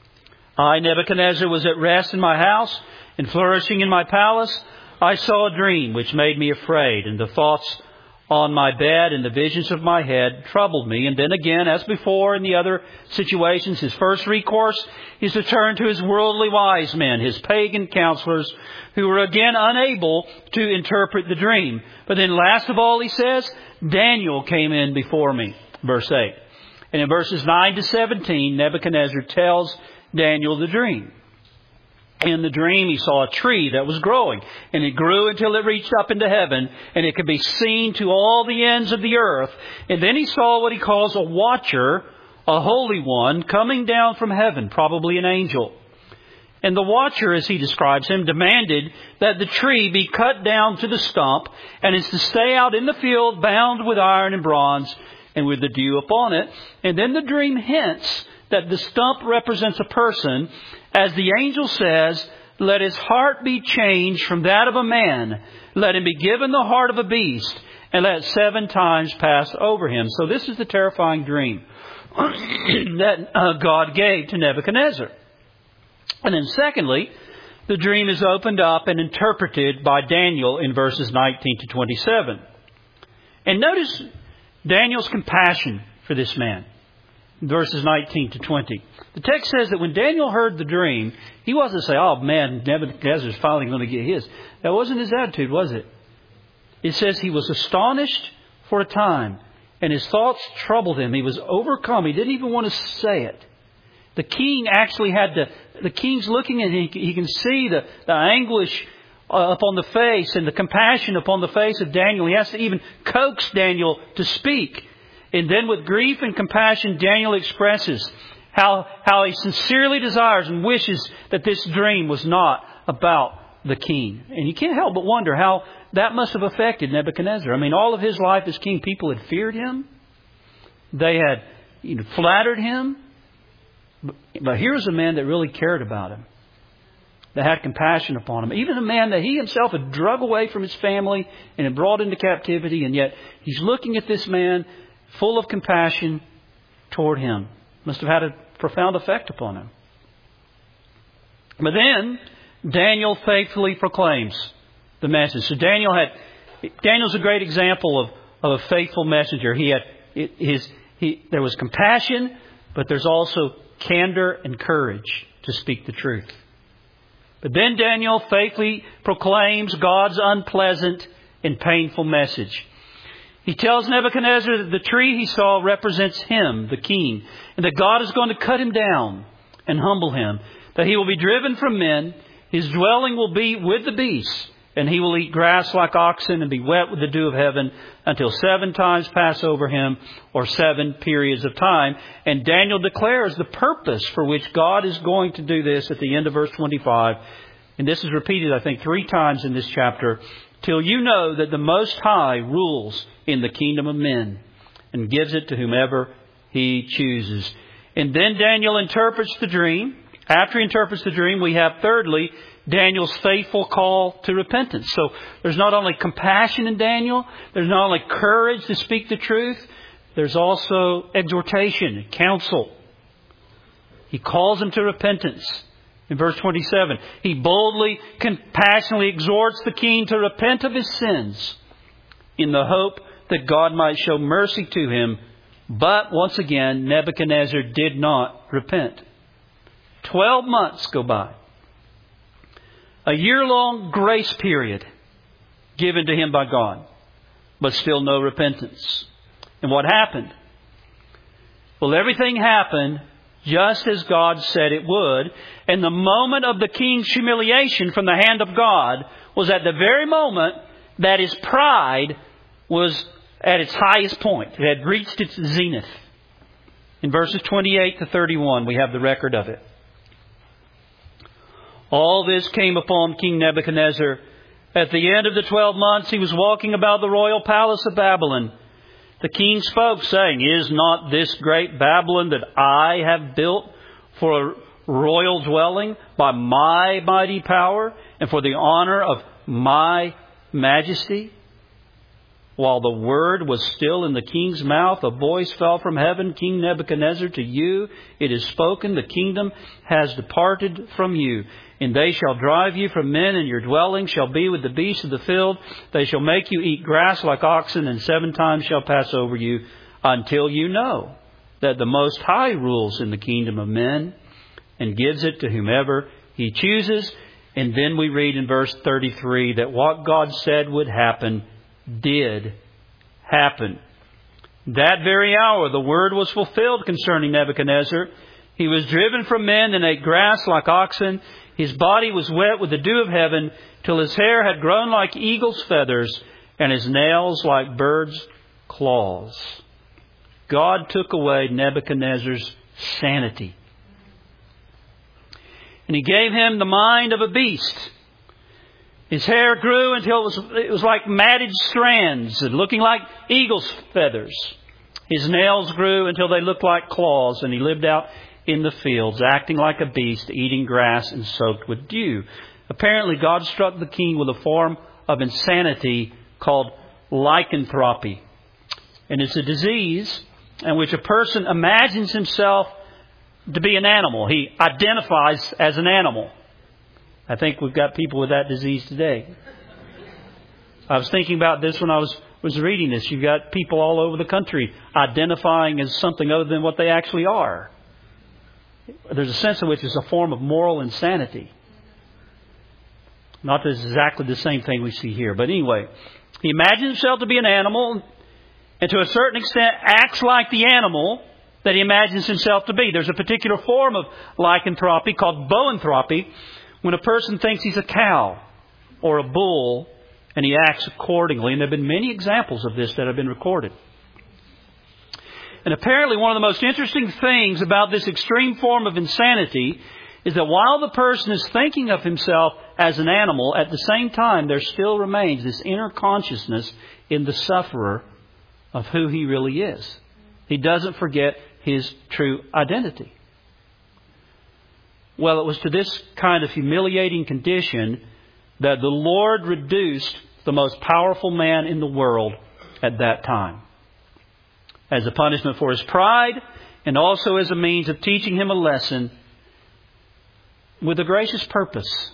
I, Nebuchadnezzar, was at rest in my house and flourishing in my palace. I saw a dream which made me afraid, and the thoughts on my bed and the visions of my head troubled me. And then again, as before in the other situations, his first recourse is to turn to his worldly wise men, his pagan counselors, who were again unable to interpret the dream. But then last of all, he says, Daniel came in before me. Verse eight. And in verses nine to seventeen, Nebuchadnezzar tells Daniel the dream. In the dream, he saw a tree that was growing, and it grew until it reached up into heaven, and it could be seen to all the ends of the earth. And then he saw what he calls a watcher, a holy one, coming down from heaven, probably an angel. And the watcher, as he describes him, demanded that the tree be cut down to the stump, and is to stay out in the field bound with iron and bronze, and with the dew upon it. And then the dream hints that the stump represents a person. As the angel says, let his heart be changed from that of a man. Let him be given the heart of a beast, and let seven times pass over him. So this is the terrifying dream that uh, God gave to Nebuchadnezzar. And then secondly, the dream is opened up and interpreted by Daniel in verses nineteen to twenty-seven. And notice Daniel's compassion for this man. Verses nineteen to twenty. The text says that when Daniel heard the dream, he wasn't saying, oh man, Nebuchadnezzar's finally going to get his. That wasn't his attitude, was it? It says he was astonished for a time, and his thoughts troubled him. He was overcome. He didn't even want to say it. The king actually had to, the king's looking at him. He can see the, the anguish uh, upon the face and the compassion upon the face of Daniel. He has to even coax Daniel to speak. And then with grief and compassion, Daniel expresses how, how he sincerely desires and wishes that this dream was not about the king. And you can't help but wonder how that must have affected Nebuchadnezzar. I mean, all of his life as king, people had feared him. They had you know, flattered him. But, but here's a man that really cared about him, that had compassion upon him. Even a man that he himself had drug away from his family and had brought into captivity. And yet he's looking at this man full of compassion toward him. Must have had a profound effect upon him. But then Daniel faithfully proclaims the message. So Daniel had Daniel's a great example of, of a faithful messenger. He had his he there was compassion, but there's also candor and courage to speak the truth. But then Daniel faithfully proclaims God's unpleasant and painful message. He tells Nebuchadnezzar that the tree he saw represents him, the king, and that God is going to cut him down and humble him, that he will be driven from men, his dwelling will be with the beasts, and he will eat grass like oxen and be wet with the dew of heaven until seven times pass over him, or seven periods of time. And Daniel declares the purpose for which God is going to do this at the end of verse twenty-five. And this is repeated, I think, three times in this chapter. Till you know that the Most High rules in the kingdom of men and gives it to whomever He chooses. And then Daniel interprets the dream. After he interprets the dream, we have thirdly, Daniel's faithful call to repentance. So there's not only compassion in Daniel, there's not only courage to speak the truth, there's also exhortation, counsel. He calls them to repentance. In verse twenty-seven, he boldly, compassionately exhorts the king to repent of his sins in the hope that God might show mercy to him. But once again, Nebuchadnezzar did not repent. Twelve months go by. A year-long grace period given to him by God, but still no repentance. And what happened? Well, everything happened just as God said it would. And the moment of the king's humiliation from the hand of God was at the very moment that his pride was at its highest point. It had reached its zenith. In verses twenty-eight to thirty-one, we have the record of it. All this came upon King Nebuchadnezzar. At the end of the twelve months, he was walking about the royal palace of Babylon. The king spoke, saying, "Is not this great Babylon that I have built for a royal dwelling by my mighty power and for the honor of my majesty?" While the word was still in the king's mouth, a voice fell from heaven, "King Nebuchadnezzar, to you it is spoken, the kingdom has departed from you. And they shall drive you from men, and your dwelling shall be with the beasts of the field. They shall make you eat grass like oxen, and seven times shall pass over you, until you know that the Most High rules in the kingdom of men, and gives it to whomever He chooses." And then we read in verse thirty-three that what God said would happen did happen. That very hour the word was fulfilled concerning Nebuchadnezzar. He was driven from men and ate grass like oxen. His body was wet with the dew of heaven, till his hair had grown like eagle's feathers, and his nails like birds' claws. God took away Nebuchadnezzar's sanity. And He gave him the mind of a beast. His hair grew until it was, it was like matted strands, and looking like eagle's feathers. His nails grew until they looked like claws, and he lived out in the fields, acting like a beast, eating grass and soaked with dew. Apparently, God struck the king with a form of insanity called lycanthropy. And it's a disease in which a person imagines himself to be an animal. He identifies as an animal. I think we've got people with that disease today. I was thinking about this when I was, was reading this. You've got people all over the country identifying as something other than what they actually are. There's a sense in which it's a form of moral insanity. Not that it's exactly the same thing we see here. But anyway, he imagines himself to be an animal, and to a certain extent acts like the animal that he imagines himself to be. There's a particular form of lycanthropy called boanthropy, when a person thinks he's a cow or a bull and he acts accordingly. And there have been many examples of this that have been recorded. And apparently one of the most interesting things about this extreme form of insanity is that while the person is thinking of himself as an animal, at the same time there still remains this inner consciousness in the sufferer of who he really is. He doesn't forget his true identity. Well, it was to this kind of humiliating condition that the Lord reduced the most powerful man in the world at that time, as a punishment for his pride and also as a means of teaching him a lesson with a gracious purpose,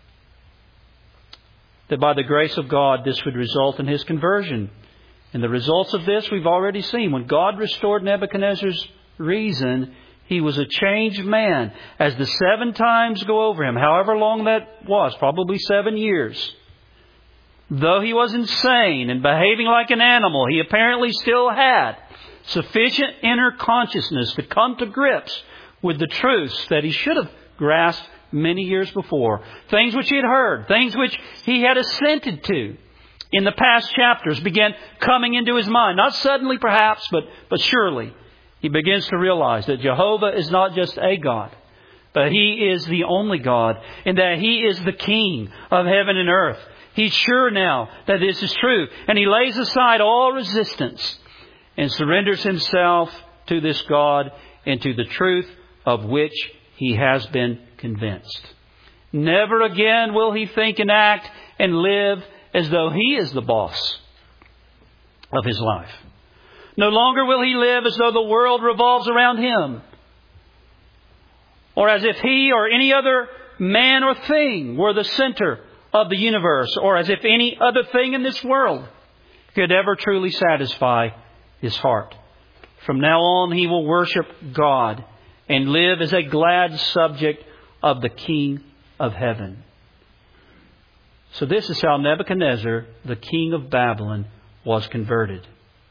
that by the grace of God this would result in his conversion. And the results of this we've already seen. When God restored Nebuchadnezzar's reason, he was a changed man. As the seven times go over him, however long that was, probably seven years. Though he was insane and behaving like an animal, he apparently still had sufficient inner consciousness to come to grips with the truths that he should have grasped many years before. Things which he had heard, things which he had assented to in the past chapters began coming into his mind. Not suddenly perhaps, but, but surely. He begins to realize that Jehovah is not just a God, but He is the only God, and that He is the King of heaven and earth. He's sure now that this is true, and he lays aside all resistance and surrenders himself to this God and to the truth of which he has been convinced. Never again will he think and act and live as though he is the boss of his life. No longer will he live as though the world revolves around him, or as if he or any other man or thing were the center of the universe, or as if any other thing in this world could ever truly satisfy his heart. From now on, he will worship God and live as a glad subject of the King of heaven. So this is how Nebuchadnezzar, the king of Babylon, was converted.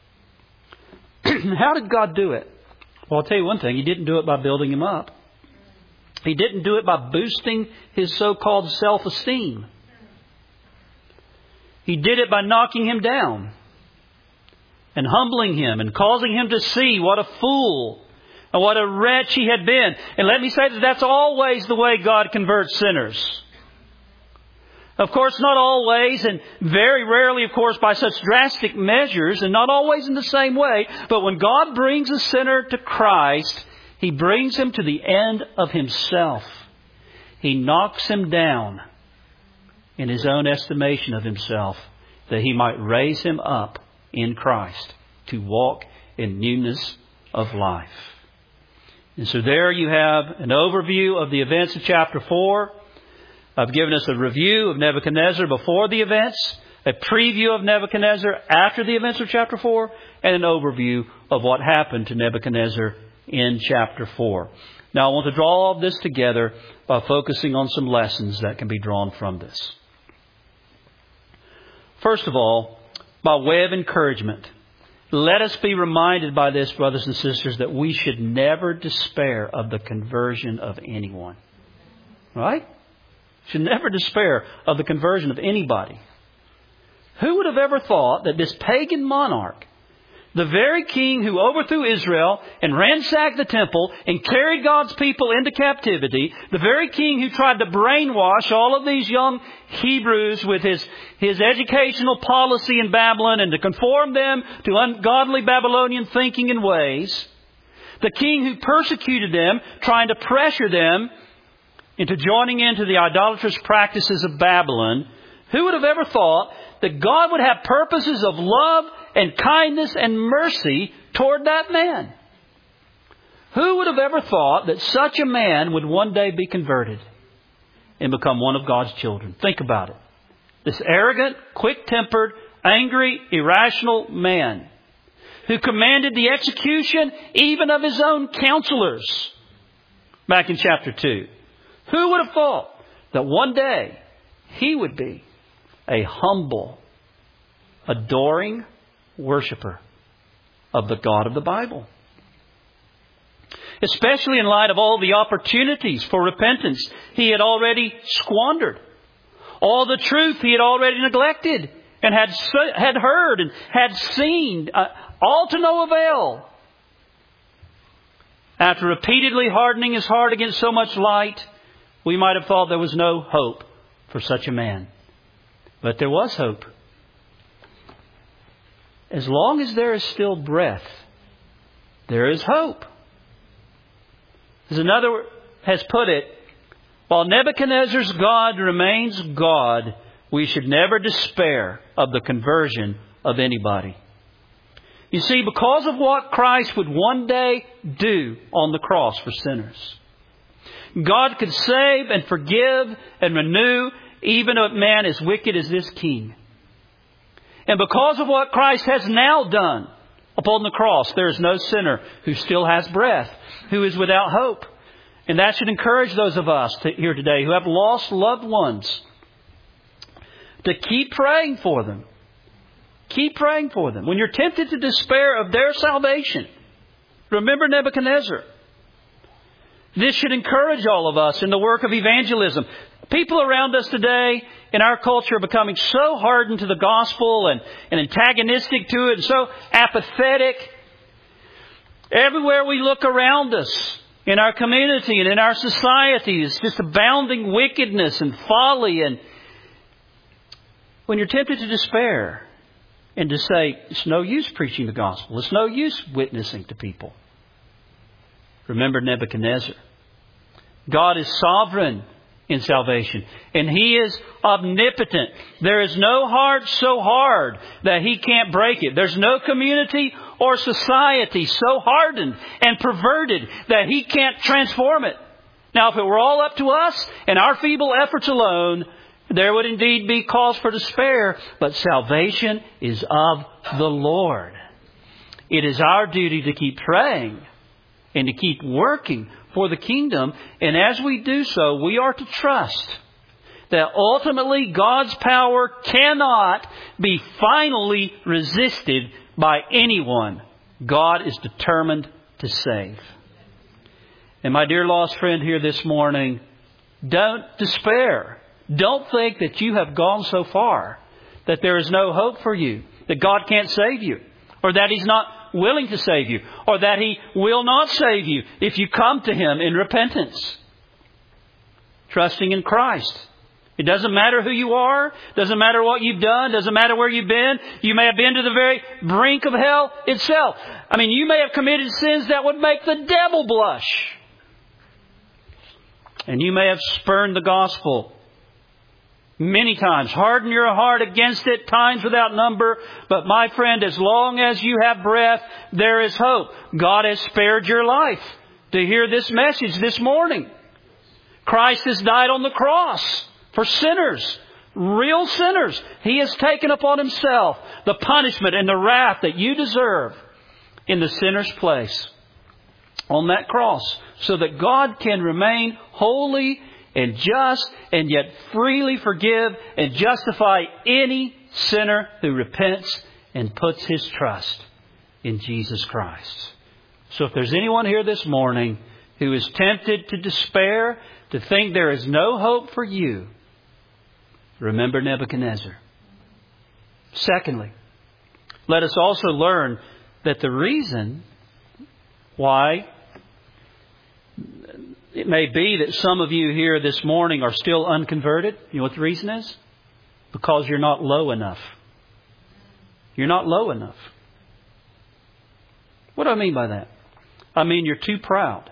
How did God do it? Well, I'll tell you one thing. He didn't do it by building him up. He didn't do it by boosting his so-called self-esteem. He did it by knocking him down and humbling him and causing him to see what a fool and what a wretch he had been. And let me say that that's always the way God converts sinners. Of course, not always, and very rarely, of course, by such drastic measures, and not always in the same way. But when God brings a sinner to Christ, He brings him to the end of himself. He knocks him down in his own estimation of himself, that He might raise him up in Christ to walk in newness of life. And so there you have an overview of the events of chapter four. I've given us a review of Nebuchadnezzar before the events, a preview of Nebuchadnezzar after the events of chapter four, and an overview of what happened to Nebuchadnezzar in chapter four. Now I want to draw all of this together by focusing on some lessons that can be drawn from this. First of all, by way of encouragement, let us be reminded by this, brothers and sisters, that we should never despair of the conversion of anyone. Right? Should never despair of the conversion of anybody. Who would have ever thought that this pagan monarch, the very king who overthrew Israel and ransacked the temple and carried God's people into captivity, the very king who tried to brainwash all of these young Hebrews with his, his educational policy in Babylon and to conform them to ungodly Babylonian thinking and ways, the king who persecuted them, trying to pressure them into joining into the idolatrous practices of Babylon, who would have ever thought that God would have purposes of love and kindness and mercy toward that man? Who would have ever thought that such a man would one day be converted and become one of God's children? Think about it. This arrogant, quick-tempered, angry, irrational man who commanded the execution even of his own counselors back in chapter two. Who would have thought that one day he would be a humble, adoring worshiper of the God of the Bible? Especially in light of all the opportunities for repentance he had already squandered. All the truth he had already neglected and had had heard and had seen, uh, all to no avail. After repeatedly hardening his heart against so much light, we might have thought there was no hope for such a man. But there was hope. As long as there is still breath, there is hope. As another has put it, while Nebuchadnezzar's God remains God, we should never despair of the conversion of anybody. You see, because of what Christ would one day do on the cross for sinners, God could save and forgive and renew even a man as wicked as this king. And because of what Christ has now done upon the cross, there is no sinner who still has breath, who is without hope. And that should encourage those of us here today who have lost loved ones to keep praying for them. Keep praying for them. When you're tempted to despair of their salvation, remember Nebuchadnezzar. This should encourage all of us in the work of evangelism. People around us today in our culture are becoming so hardened to the gospel and, and antagonistic to it and so apathetic. Everywhere we look around us, in our community and in our society, is just abounding wickedness and folly. And when you're tempted to despair and to say, it's no use preaching the gospel, it's no use witnessing to people, remember Nebuchadnezzar. God is sovereign in salvation, and He is omnipotent. There is no heart so hard that He can't break it. There's no community or society so hardened and perverted that He can't transform it. Now, if it were all up to us and our feeble efforts alone, there would indeed be cause for despair. But salvation is of the Lord. It is our duty to keep praying and to keep working for the kingdom. And as we do so, we are to trust that ultimately God's power cannot be finally resisted by anyone God is determined to save. And my dear lost friend here this morning, don't despair. Don't think that you have gone so far that there is no hope for you, that God can't save you, or that He's not willing to save you, or that He will not save you if you come to Him in repentance, trusting in Christ. It doesn't matter who you are. Doesn't matter what you've done. Doesn't matter where you've been. You may have been to the very brink of hell itself. I mean, you may have committed sins that would make the devil blush. And you may have spurned the gospel many times. Harden your heart against it, times without number. But my friend, as long as you have breath, there is hope. God has spared your life to hear this message this morning. Christ has died on the cross for sinners, real sinners. He has taken upon Himself the punishment and the wrath that you deserve in the sinner's place on that cross, so that God can remain holy and just and yet freely forgive and justify any sinner who repents and puts his trust in Jesus Christ. So if there's anyone here this morning who is tempted to despair, to think there is no hope for you, remember Nebuchadnezzar. Secondly, let us also learn that the reason why it may be that some of you here this morning are still unconverted. You know what the reason is? Because you're not low enough. You're not low enough. What do I mean by that? I mean you're too proud.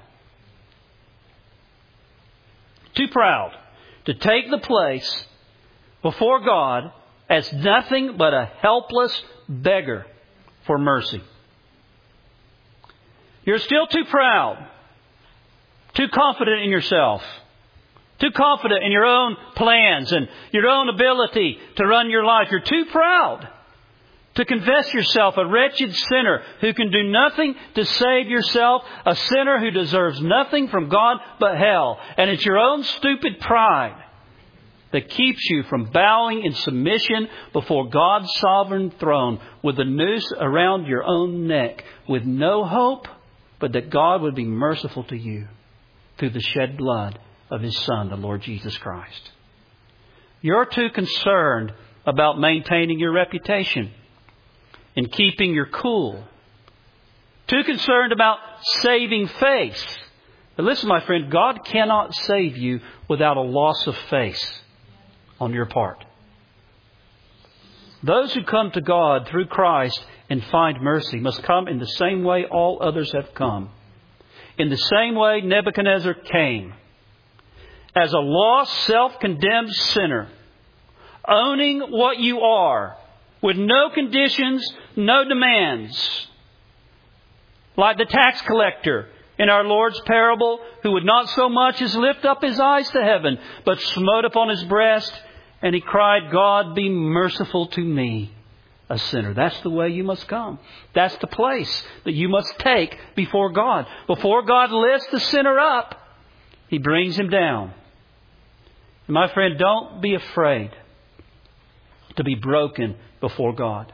Too proud to take the place before God as nothing but a helpless beggar for mercy. You're still too proud, too confident in yourself, too confident in your own plans and your own ability to run your life. You're too proud to confess yourself a wretched sinner who can do nothing to save yourself, a sinner who deserves nothing from God but hell. And it's your own stupid pride that keeps you from bowing in submission before God's sovereign throne with a noose around your own neck, with no hope but that God would be merciful to you through the shed blood of His Son, the Lord Jesus Christ. You're too concerned about maintaining your reputation and keeping your cool. Too concerned about saving face. But listen, my friend, God cannot save you without a loss of face on your part. Those who come to God through Christ and find mercy must come in the same way all others have come. In the same way Nebuchadnezzar came. As a lost, self-condemned sinner, owning what you are, with no conditions, no demands. Like the tax collector in our Lord's parable, who would not so much as lift up his eyes to heaven, but smote upon his breast, and he cried, God, be merciful to me, a sinner. That's the way you must come. That's the place that you must take before God. Before God lifts the sinner up, He brings him down. And my friend, don't be afraid to be broken before God.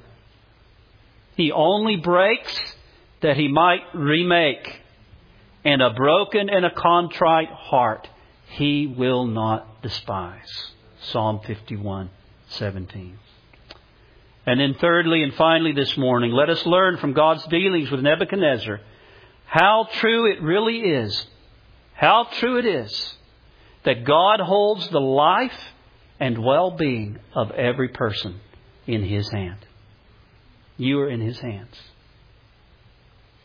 He only breaks that He might remake. And a broken and a contrite heart He will not despise. Psalm fifty-one seventeen. And then thirdly and finally this morning, let us learn from God's dealings with Nebuchadnezzar how true it really is, how true it is that God holds the life and well-being of every person in His hand. You are in His hands.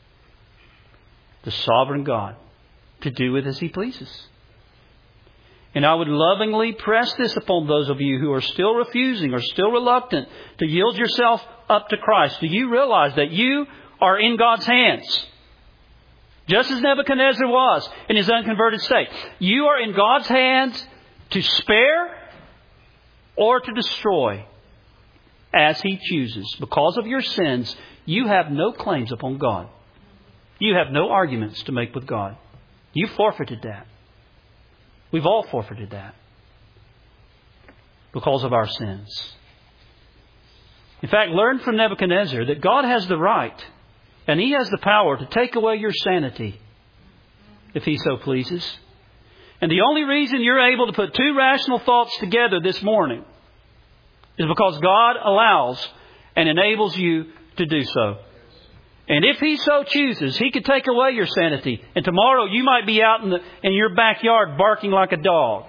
The sovereign God to do with as He pleases. And I would lovingly press this upon those of you who are still refusing or still reluctant to yield yourself up to Christ. Do you realize that you are in God's hands? Just as Nebuchadnezzar was in his unconverted state. You are in God's hands to spare or to destroy as He chooses. Because of your sins, you have no claims upon God. You have no arguments to make with God. You forfeited that. We've all forfeited that because of our sins. In fact, learn from Nebuchadnezzar that God has the right and He has the power to take away your sanity if He so pleases. And the only reason you're able to put two rational thoughts together this morning is because God allows and enables you to do so. And if He so chooses, He could take away your sanity. And tomorrow you might be out in, the, in your backyard barking like a dog.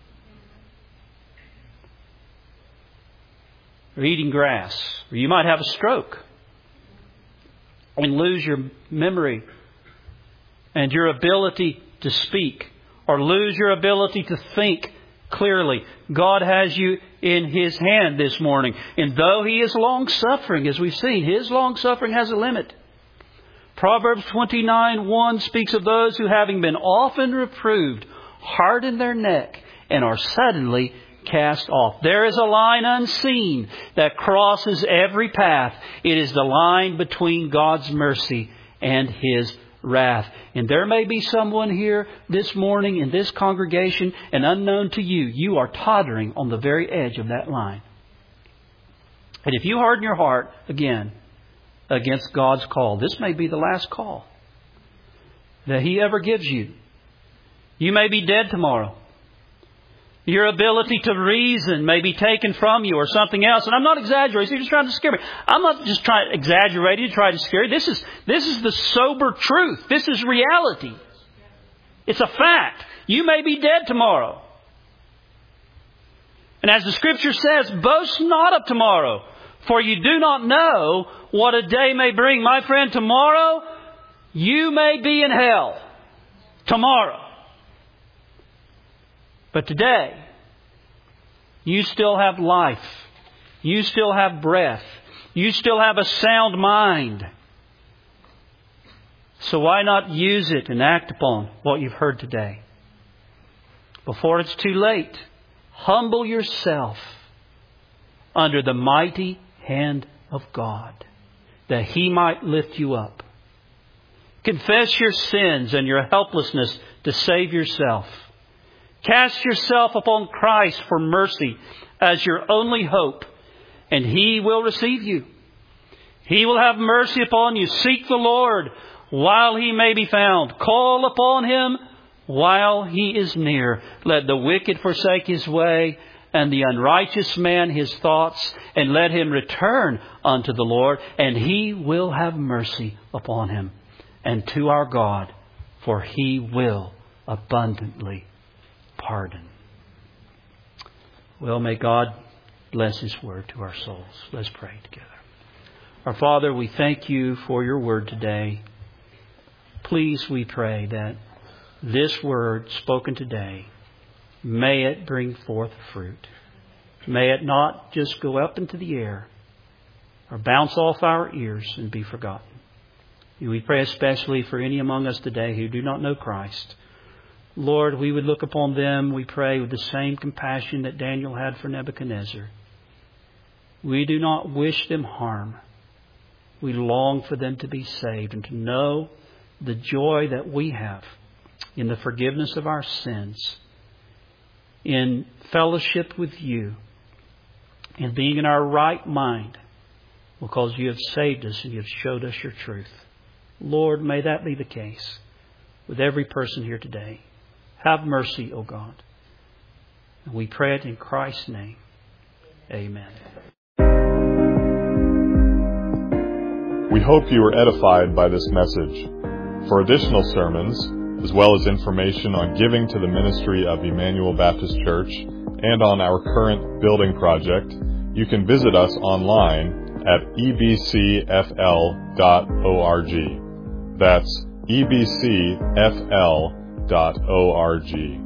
Or eating grass. Or you might have a stroke. And lose your memory. And your ability to speak. Or lose your ability to think clearly. God has you in His hand this morning. And though He is long-suffering, as we've seen, His long-suffering has a limit. Proverbs twenty-nine one speaks of those who, having been often reproved, harden their neck and are suddenly cast off. There is a line unseen that crosses every path. It is the line between God's mercy and His wrath. And there may be someone here this morning in this congregation, and unknown to you, you are tottering on the very edge of that line. And if you harden your heart again against God's call, this may be the last call that He ever gives you. You may be dead tomorrow. Your ability to reason may be taken from you or something else. And I'm not exaggerating. You're just trying to scare me. I'm not just trying to exaggerate to try to scare you. This is, this is the sober truth. This is reality. It's a fact. You may be dead tomorrow. And as the Scripture says, boast not of tomorrow, for you do not know what a day may bring. My friend, tomorrow you may be in hell. Tomorrow. But today, you still have life. You still have breath. You still have a sound mind. So why not use it and act upon what you've heard today? Before it's too late, humble yourself under the mighty hand of God, that He might lift you up. Confess your sins and your helplessness to save yourself. Cast yourself upon Christ for mercy as your only hope, and He will receive you. He will have mercy upon you. Seek the Lord while He may be found. Call upon Him while He is near. Let the wicked forsake his way, and the unrighteous man his thoughts, and let him return unto the Lord, and He will have mercy upon him. And to our God, for He will abundantly pardon. Well, may God bless His word to our souls. Let's pray together. Our Father, we thank You for Your word today. Please, we pray that this word spoken today, may it bring forth fruit. May it not just go up into the air or bounce off our ears and be forgotten. We pray especially for any among us today who do not know Christ. Lord, we would look upon them, we pray, with the same compassion that Daniel had for Nebuchadnezzar. We do not wish them harm. We long for them to be saved and to know the joy that we have in the forgiveness of our sins, in fellowship with You, in being in our right mind, because You have saved us and You have showed us Your truth. Lord, may that be the case with every person here today. Have mercy, O God. And we pray it in Christ's name. Amen. We hope you were edified by this message. For additional sermons, as well as information on giving to the ministry of Emmanuel Baptist Church and on our current building project, you can visit us online at e b c f l dot org. That's e b c f l dot org.